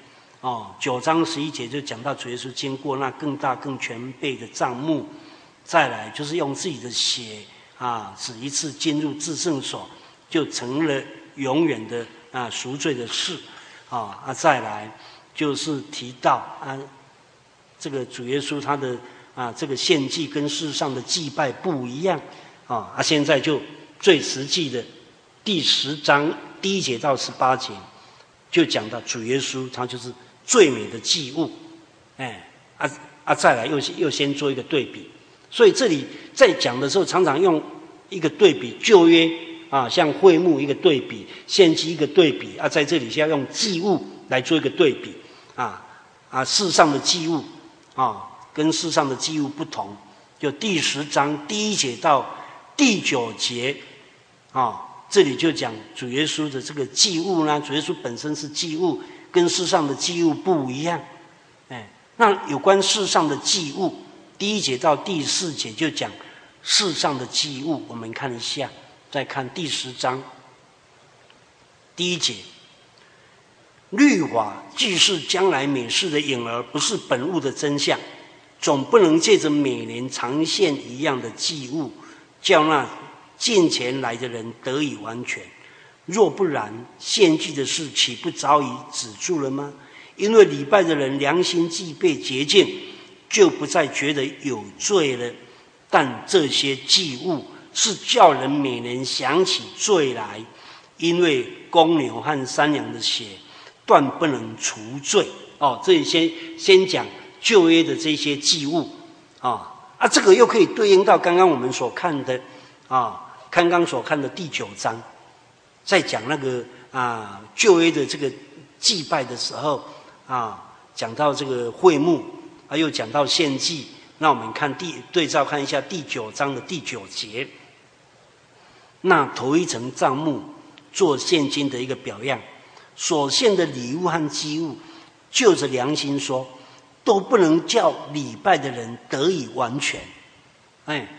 9章11节就讲到主耶稣经过那更大更全备的帐幕，再来就是用自己的血只一次进入至圣所，就成了永远的赎罪的事再来就是提到这个主耶稣他的这个献祭跟世上的祭拜不一样现在就最实际的第10章第1节到18节就讲到主耶稣他就是最美的祭物再来又先做一个对比。所以这里在讲的时候常常用一个对比，旧约像会幕一个对比，献祭一个对比在这里是要用祭物来做一个对比世上的祭物跟世上的祭物不同。就第10章第1节到第9节这里就讲主耶稣的这个祭物呢，主耶稣本身是祭物，跟世上的祭物不一样那有关世上的祭物，第1节到第4节就讲世上的祭物，我们看一下，再看第10章第1节，律法既是将来美事的影儿，不是本物的真相，总不能借着每年常献一样的祭物，叫那近前来的人得以完全。若不然，献祭的事岂不早已止住了吗？因为礼拜的人良心既被洁净，就不再觉得有罪了。但这些祭物是叫人每年想起罪来，因为公牛和山羊的血断不能除罪。这里先讲旧约的这些祭物这个又可以对应到刚刚我们所看的刚刚所看的第9章，在讲那个旧约的这个祭拜的时候讲到这个会幕又讲到献祭。那我们对照看一下第9章的第9节，那头一层帐幕做现今的一个表样，所献的礼物和祭物，就着良心说，都不能叫礼拜的人得以完全。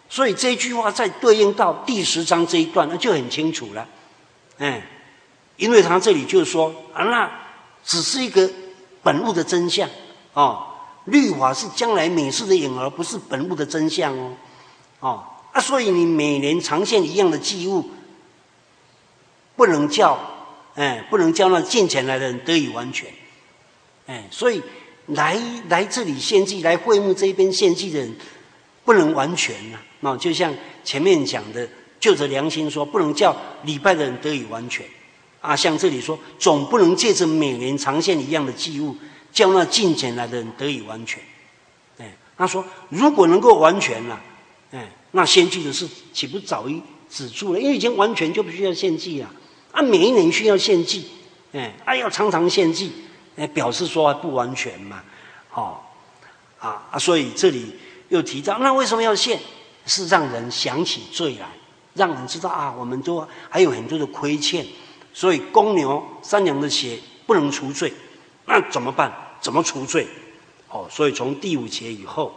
所以这句话再对应到第10章这一段，那就很清楚了。因为他这里就说那只是一个本物的真相律法是将来美事的影儿，不是本物的真相所以你每年常献一样的祭物，不能叫那进前来的人得以完全。所以来这里献祭，来会幕这边献祭的人不能完全就像前面讲的，就着良心说，不能叫礼拜的人得以完全像这里说，总不能借着每年常献一样的祭物，叫那进前来的人得以完全。他说如果能够完全了那献祭的事岂不早已止住了？因为已经完全就不需要献祭了每一年需要献祭要常常献祭表示说不完全嘛所以这里又提到，那为什么要献？是让人想起罪来，让人知道我们都还有很多的亏欠，所以公牛山羊的血不能除罪，那怎么办？怎么除罪？所以从第5节以后，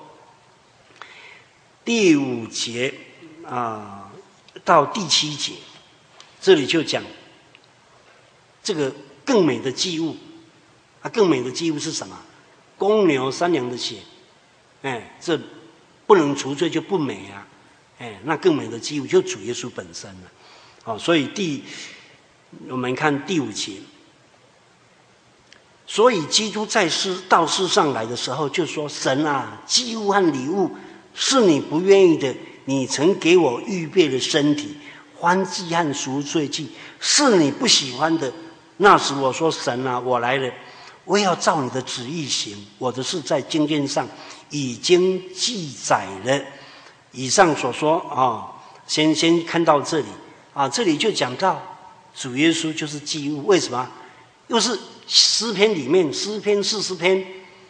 第5节到第7节，这里就讲这个更美的祭物更美的祭物是什么？公牛山羊的血这不能除罪就不美那更美的祭物就主耶稣本身了所以我们看第5节，所以基督到世上来的时候就说，神祭物和礼物是你不愿意的，你曾给我预备了身体，欢祭和赎罪祭是你不喜欢的。那时我说，神我来了，我要照你的旨意行，我的事在经卷上已经记载了。以上所说先看到这里这里就讲到主耶稣就是祭物。为什么？又是诗篇里面，诗篇40篇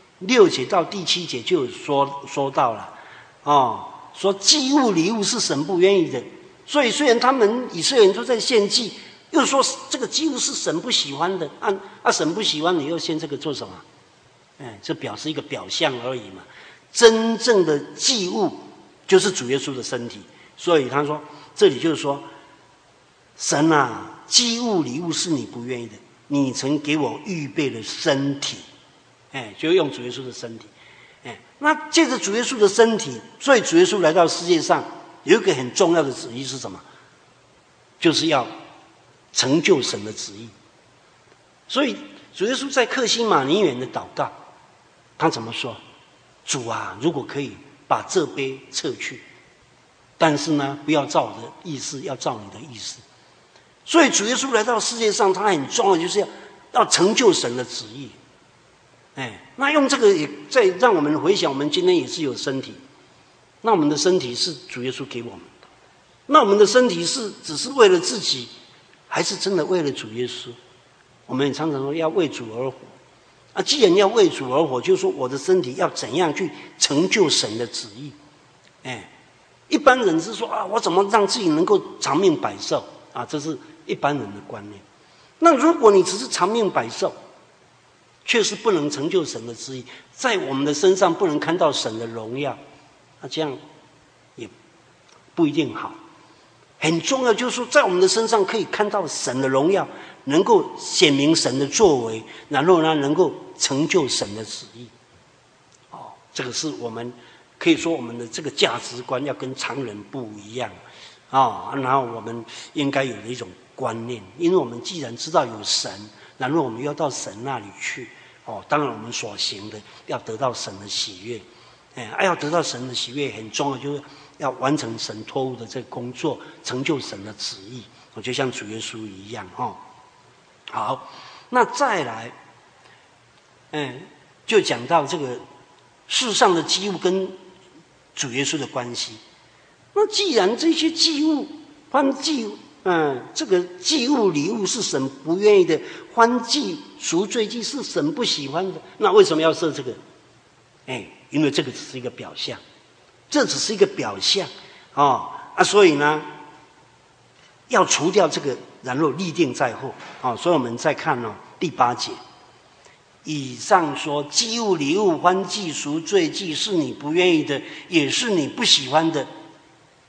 6节到第7节就有说到了说祭物礼物是神不愿意的。所以虽然他们以色列人都在献祭，又说这个祭物是神不喜欢的神不喜欢，你又献这个做什么？这表示一个表象而已嘛。真正的祭物就是主耶稣的身体。所以他说这里就是说，神祭物礼物是你不愿意的，你曾给我预备了身体就用主耶稣的身体那借着主耶稣的身体，所以主耶稣来到世界上有一个很重要的旨意是什么？就是要成就神的旨意。所以主耶稣在客西马尼园的祷告，他怎么说？主如果可以把这杯撤去，但是呢不要照我的意思，要照你的意思。所以主耶稣来到世界上，他很重要，就是要成就神的旨意那用这个也再让我们回想，我们今天也是有身体，那我们的身体是主耶稣给我们的，那我们的身体是只是为了自己，还是真的为了主耶稣？我们也常常说要为主而活既然要为主而活，就是说我的身体要怎样去成就神的旨意一般人是说我怎么让自己能够长命百寿这是一般人的观念。那如果你只是长命百寿，却是不能成就神的旨意，在我们的身上不能看到神的荣耀，那这样也不一定好。很重要就是说，在我们的身上可以看到神的荣耀，能够显明神的作为，然后呢能够成就神的旨意这个是我们可以说我们的这个价值观要跟常人不一样然后我们应该有的一种观念。因为我们既然知道有神，然后我们要到神那里去当然我们所行的要得到神的喜悦要得到神的喜悦很重要，就是要完成神托付的这个工作，成就神的旨意就像主耶稣一样好，那再来就讲到这个世上的祭物跟主耶稣的关系。那既然这些祭物欢祭这个祭物礼物是神不愿意的，欢祭赎罪祭是神不喜欢的，那为什么要设这个因为这个只是一个表象，这只是一个表象所以呢要除掉这个，然后立定在后所以我们再看第8节，以上说祭物礼物欢祭赎罪祭是你不愿意的，也是你不喜欢的，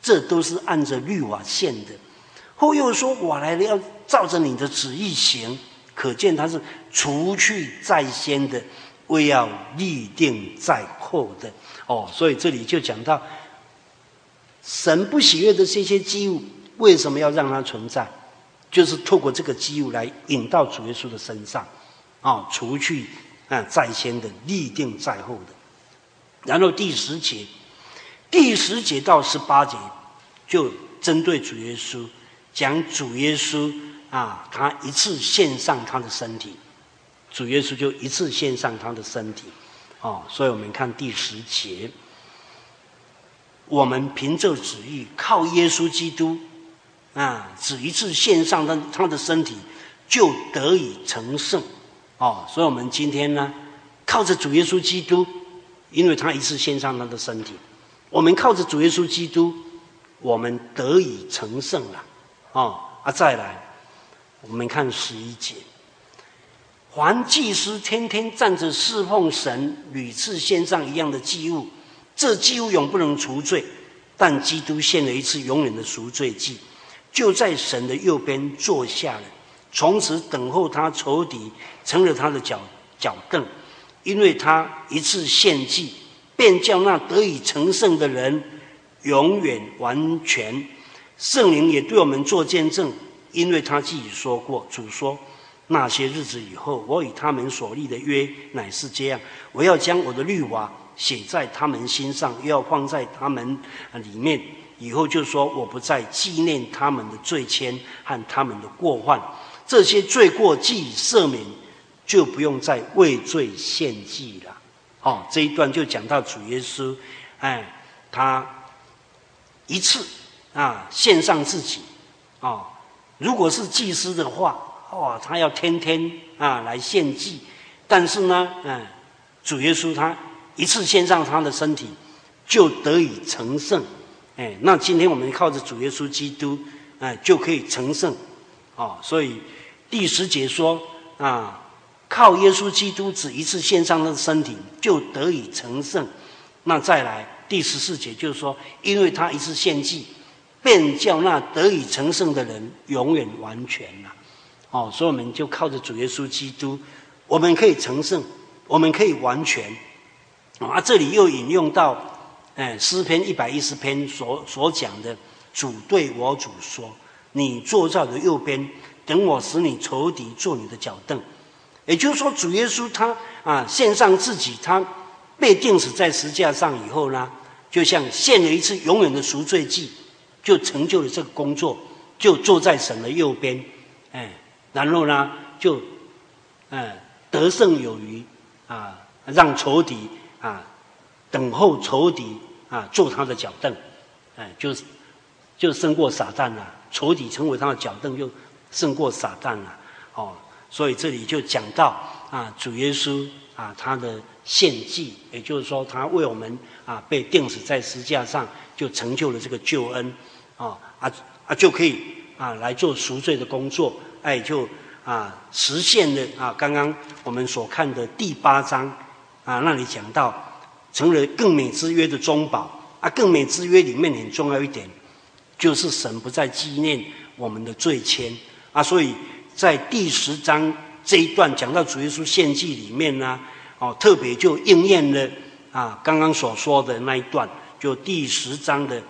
这都是按着律法献的。后又说我来了要照着你的旨意行，可见他是除去在先的，为要立定在后的。所以这里就讲到神不喜悦的这些祭物，为什么要让它存在？就是透过这个祭物来引到主耶稣的身上，除去在先的，立定在后的。然后第10节到18节就针对主耶稣讲主耶稣他一次献上他的身体，主耶稣就一次献上他的身体。所以我们看第10节，我们凭着旨意靠耶稣基督只一次献上他的身体，就得以成圣。所以我们今天呢，靠着主耶稣基督，因为他一次献上他的身体，我们靠着主耶稣基督，我们得以成圣了。再来，我们看11节，凡祭司天天站着侍奉神，屡次献上一样的祭物，这祭物永不能除罪，但基督献了一次永远的赎罪祭，就在神的右边坐下了，从此等候他仇敌成了他的脚凳。因为他一次献祭，便叫那得以成圣的人永远完全。圣灵也对我们做见证，因为他自己说过，主说，那些日子以后，我与他们所立的约乃是这样，我要将我的律法写在他们心上，又要放在他们里面。以后就说，我不再纪念他们的罪愆和他们的过犯，这些罪过既赦免，就不用再为罪献祭了。这一段就讲到主耶稣，他一次献上自己。如果是祭司的话，他要天天来献祭，但是呢，主耶稣他一次献上他的身体，就得以成圣。那今天我们靠着主耶稣基督，就可以成圣。所以第10节说靠耶稣基督只一次献上他的身体，就得以成圣。那再来第14节就是说，因为他一次献祭，便叫那得以成圣的人永远完全了。所以我们就靠着主耶稣基督，我们可以成圣，我们可以完全。这里又引用到诗篇110篇所讲的，主对我主说，你坐在我的右边，等我使你仇敌做你的脚凳。也就是说，主耶稣他献上自己，他被钉死在十字架上以后呢，就像献了一次永远的赎罪祭，就成就了这个工作，就坐在神的右边，然后呢就得胜有余让仇敌等候仇敌做他的脚凳，就胜过撒旦了。仇敌成为他的脚凳，就胜过撒旦了。所以这里就讲到主耶稣他的献祭，也就是说他为我们被钉死在十字架上，就成就了这个救恩就可以来做赎罪的工作，就实现了刚刚我们所看的第8章那里讲到成了更美之约的中保更美之约里面很重要一点，就是神不再纪念我们的罪愆所以在第10章这一段讲到主耶稣献祭里面呢特别就应验了刚刚所说的那一段，就第10章的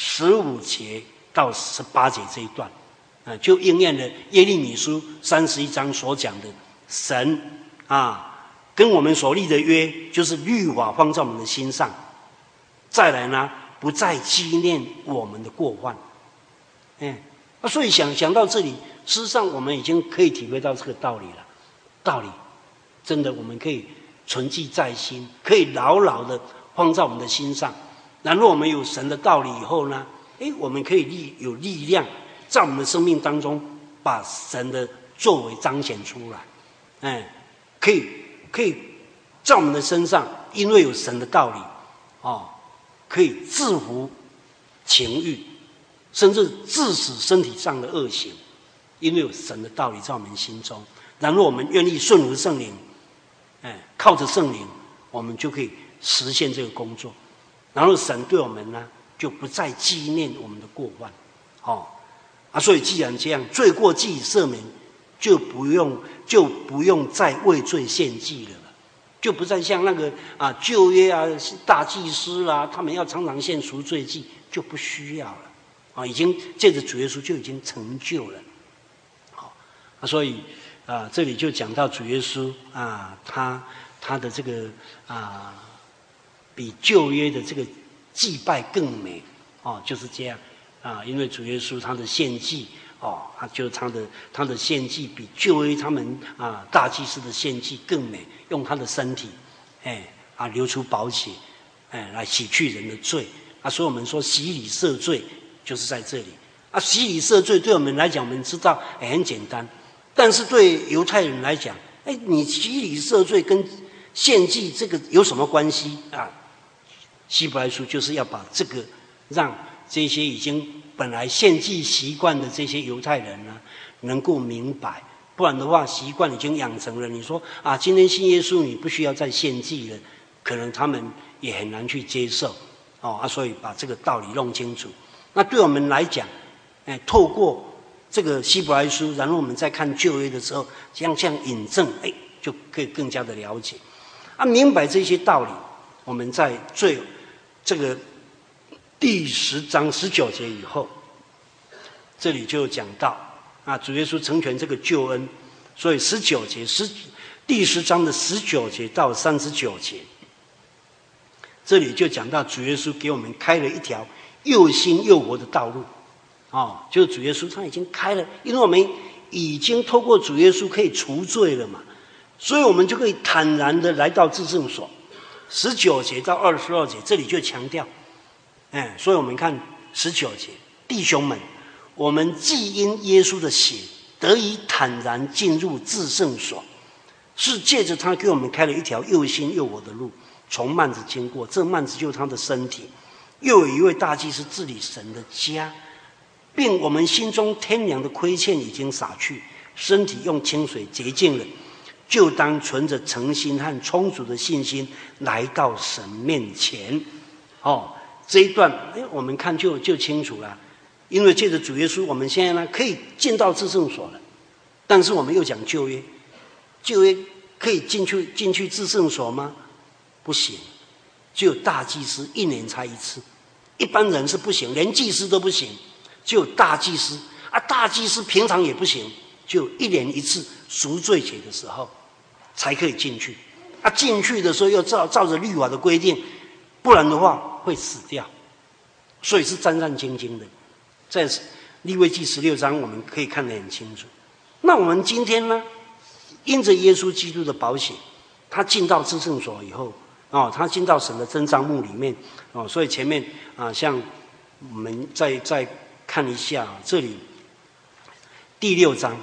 15节到18节这一段就应验了耶利米书31章所讲的，神跟我们所立的约，就是律法放在我们的心上，再来呢不再纪念我们的过犯。所以想到这里，事实上我们已经可以体会到这个道理了。道理真的我们可以存记在心，可以牢牢的放在我们的心上。然后我们有神的道理以后呢，我们可以有力量在我们的生命当中把神的作为彰显出来。可以在我们的身上，因为有神的道理可以制服情欲，甚至致死身体上的恶行，因为有神的道理在我们心中。然后我们愿意顺服圣灵，靠着圣灵，我们就可以实现这个工作。然后神对我们呢就不再纪念我们的过犯。所以既然这样，罪过既已赦免，就不用再为罪献祭了，就不再像那个旧约大祭司啦，他们要常常献赎罪祭，就不需要了。已经借着主耶稣就已经成就了。所以这里就讲到主耶稣他的这个比旧约的这个祭拜更美就是这样因为主耶稣他的献祭他的献祭比旧约他们大祭司的献祭更美，用他的身体流出宝血来洗去人的罪所以我们说洗礼赦罪就是在这里洗礼赦罪对我们来讲，我们知道很简单，但是对犹太人来讲，你洗礼赦罪跟献祭这个有什么关系希伯来书就是要把这个让这些已经本来献祭习惯的这些犹太人呢能够明白，不然的话习惯已经养成了，你说今天信耶稣你不需要再献祭了，可能他们也很难去接受所以把这个道理弄清楚。那对我们来讲透过这个希伯来书，然后我们再看旧约的时候这样引证就可以更加的了解明白这些道理。我们在这个第10章19节以后，这里就讲到主耶稣成全这个救恩，所以19节第10章的19节到39节，这里就讲到主耶稣给我们开了一条又新又活的道路就是主耶稣他已经开了，因为我们已经透过主耶稣可以除罪了嘛，所以我们就可以坦然的来到至圣所。19节到22节这里就强调所以我们看19节，弟兄们，我们既因耶稣的血得以坦然进入至圣所，是借着他给我们开了一条又新又活的路，从幔子经过，这幔子就是他的身体，又有一位大祭司治理神的家，并我们心中天良的亏欠已经洒去，身体用清水洁净了，就当存着诚心和充足的信心来到神面前。这一段我们看就清楚了，因为借着主耶稣我们现在呢可以进到至圣所了，但是我们又讲旧约可以进去至圣所吗？不行，只有大祭司1年才一次，一般人是不行，连祭司都不行，只有大祭司大祭司平常也不行，就1年一次赎罪节的时候才可以进去进去的时候又照着律法的规定，不然的话会死掉，所以是战战兢兢的。在利未记16章我们可以看得很清楚。那我们今天呢，因着耶稣基督的宝血，他进到至圣所以后他进到神的真帐幕里面所以前面像我们再看一下这里第6章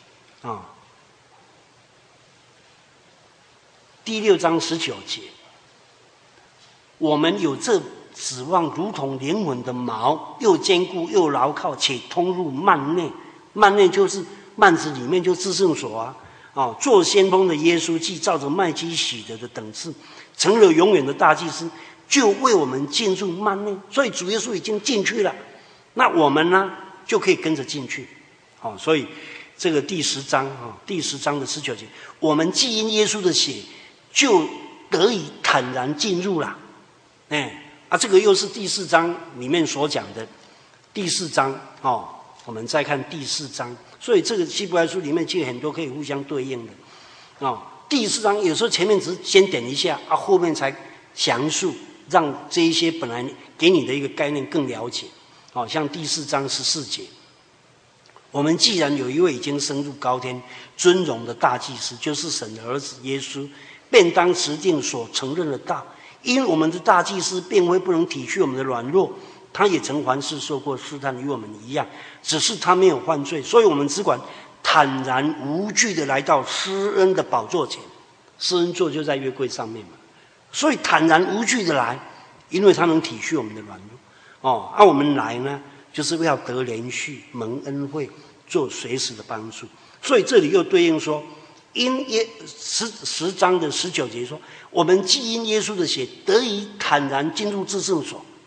第6章19节，我们有这指望，如同灵魂的锚，又坚固又牢靠，且通入幔内。幔内就是幔子里面就至圣所做先锋的耶稣既照着麦基洗德的等次，成了永远的大祭司，就为我们进入幔内。所以主耶稣已经进去了，那我们呢就可以跟着进去所以这个第10章的19节，我们既因耶稣的血就得以坦然进入了这个又是第4章里面所讲的第4章我们再看第4章，所以这个希伯来书里面其实很多可以互相对应的第4章有时候前面只是先点一下后面才详述，让这一些本来给你的一个概念更了解像第4章14节，我们既然有一位已经升入高天尊荣的大祭司，就是神的儿子耶稣，便当持定所承认的道。因为我们的大祭司并非不能体恤我们的软弱，他也曾凡事受过试探，与我们一样，只是他没有犯罪，所以我们只管坦然无惧的来到施恩的宝座前。施恩座就在约柜上面嘛，所以坦然无惧的来，因为他能体恤我们的软弱我们来呢就是为了得连续蒙恩惠，做随时的帮助。所以这里又对应说，因10章的19节说，我们既因耶稣的血得以坦然进入至圣所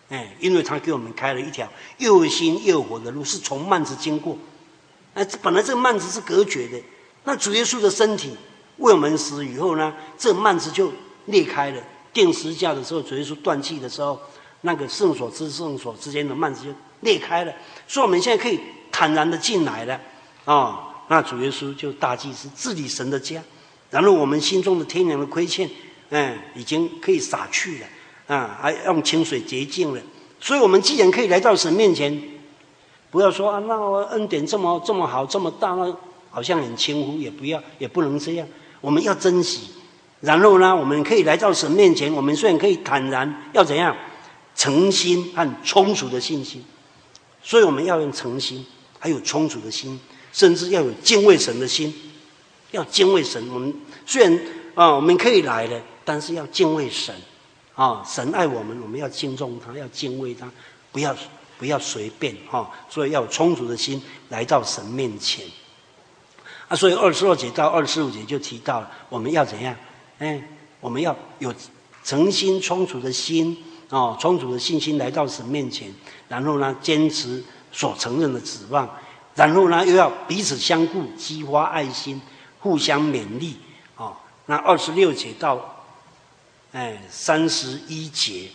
因为他给我们开了一条又新又活的路，是从幔子经过。本来这个幔子是隔绝的，那主耶稣的身体为我们死以后呢，这个幔子就裂开了。钉十字架的时候，主耶稣断气的时候，那个圣所之圣所之间的幔子就裂开了，所以我们现在可以坦然的进来了那主耶稣就大祭司治理神的家，然后我们心中的天良的亏欠，已经可以洒去了还用清水洁净了。所以我们既然可以来到神面前，不要说那我恩典这么好这么大，那好像很轻忽，也不能这样，我们要珍惜。然后呢，我们可以来到神面前，我们虽然可以坦然，要怎样？诚心和充足的信心。所以我们要用诚心，还有充足的心，甚至要有敬畏神的心。要敬畏神。我们虽然我们可以来了，但是要敬畏神神爱我们，我们要敬重他，要敬畏他，不要随便所以要有充足的心来到神面前所以22节到25节就提到了我们要怎样我们要有诚心充足的心充足的信心来到神面前，然后呢坚持所承认的指望，然后呢又要彼此相顾，激发爱心，互相勉励那26节到31节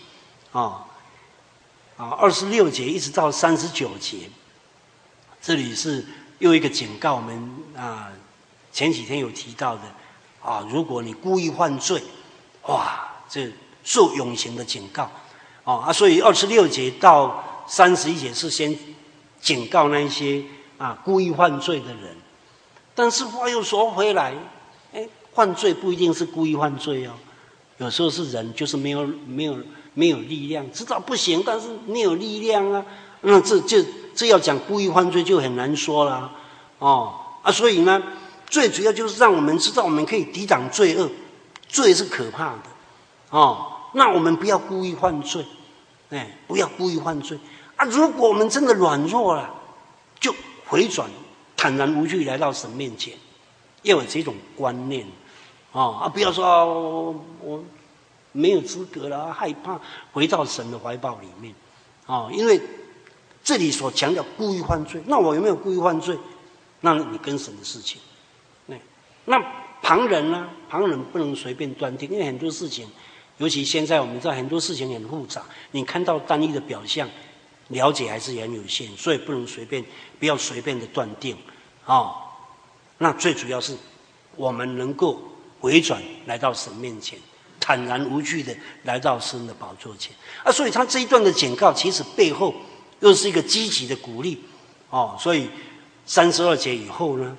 26节一直到39节，这里是又一个警告我们前几天有提到的如果你故意犯罪，这受永刑的警告所以26节到31节是先警告那些故意犯罪的人。但是话又说回来，犯罪不一定是故意犯罪有时候是人就是没有力量，知道不行，但是没有力量那这要讲故意犯罪就很难说了所以呢，最主要就是让我们知道我们可以抵挡罪恶，罪是可怕的那我们不要故意犯罪，不要故意犯罪如果我们真的软弱了，就回转，坦然无惧来到神面前，要有这种观念不要说我没有资格了，害怕回到神的怀抱里面因为这里所强调故意犯罪，那我有没有故意犯罪？那你跟神的事情。那旁人呢？旁人不能随便断定，因为很多事情，尤其现在我们知道很多事情很复杂，你看到单一的表象，了解还是很有限，所以不要随便的断定那最主要是我们能够回转来到神面前，坦然无惧的来到神的宝座前所以他这一段的警告其实背后又是一个积极的鼓励所以32节以后呢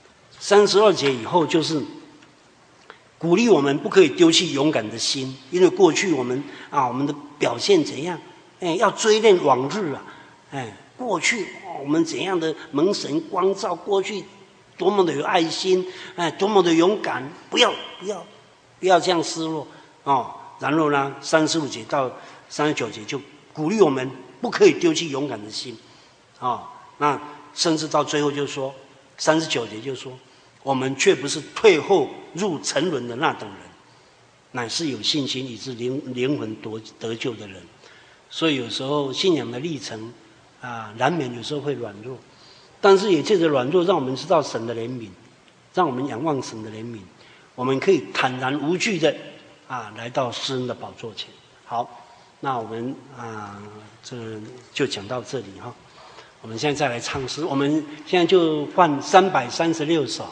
，32节以后就是鼓励我们不可以丢弃勇敢的心，因为过去我们的表现怎样要追念往日过去我们怎样的蒙神光照，过去多么的有爱心多么的勇敢，不要这样失落然后呢35节到39节就鼓励我们不可以丢弃勇敢的心那甚至到最后就说39节就说我们却不是退后入沉沦的那等人，乃是有信心以致灵魂得救的人。所以有时候信仰的历程难免有时候会软弱，但是也借着软弱让我们知道神的怜悯，让我们仰望神的怜悯，我们可以坦然无惧的来到施恩的宝座前。好，那我们这就讲到这里我们现在再来唱诗，我们现在就换336首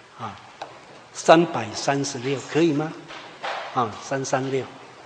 336可以吗？336。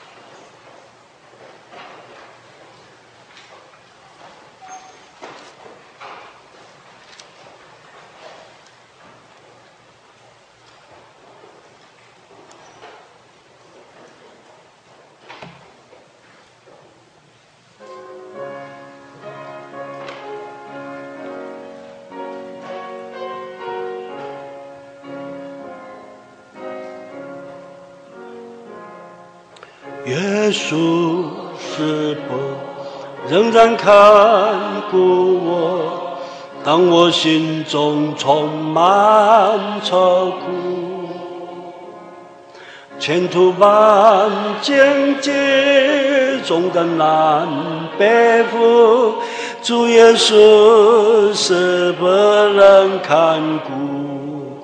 耶稣是否仍然看顾我？当我心中充满愁苦， 前途万荆棘，重担难背负。主耶稣是不能看顾，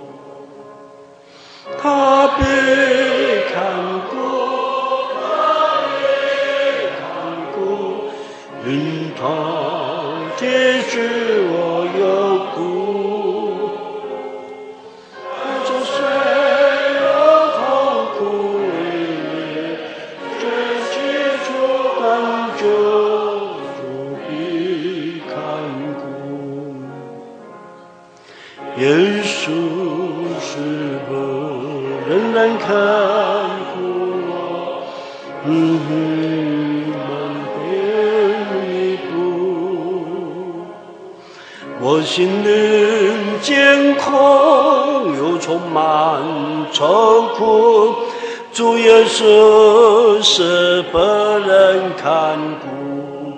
他必看顾，他必看顾，云涛铁石我有故，就虽有痛苦，这基础感觉。耶稣是否仍然看顾我？满背迷途，我心灵惊恐又充满愁苦。主耶稣是否仍看顾？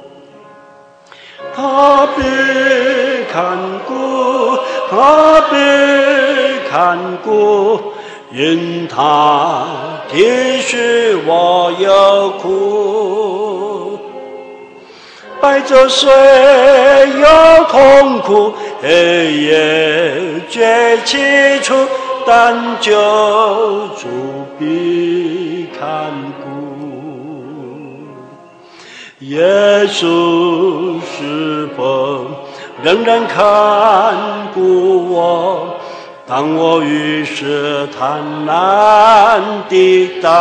他必看顾。他必看顾，因他体恤我有苦。百折虽有痛苦，黑夜绝其处，但救主必看顾。耶稣是否仍然看顾我？当我于试探难抵挡，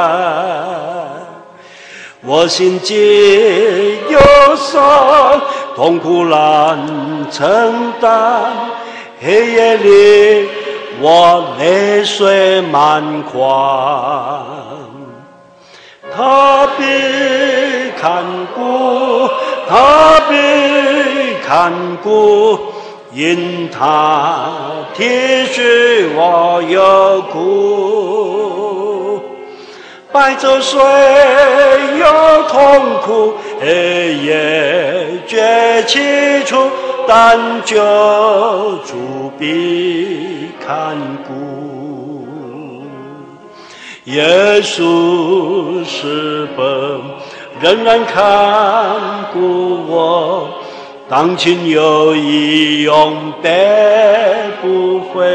我心急忧伤，痛苦难承担。黑夜里我泪水满眶，他必看顾，他必看顾，因他体恤我有苦。百折虽有痛苦，黑夜绝其处，但救主必看顾。耶稣是否仍然看顾我？当情有义永别不回，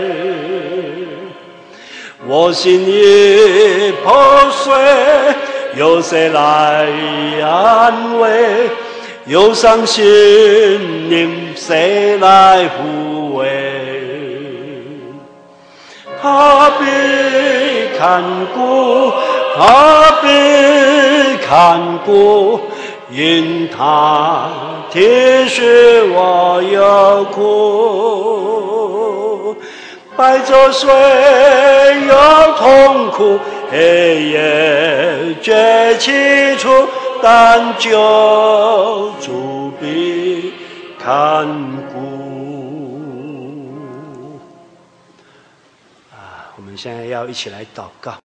我心已破碎，有谁来安慰？有伤心灵谁来抚慰？他必看顾，他必看顾，因他体恤我有苦。百折虽有痛苦，黑夜绝其处，但救主必看顾。我们现在要一起来祷告。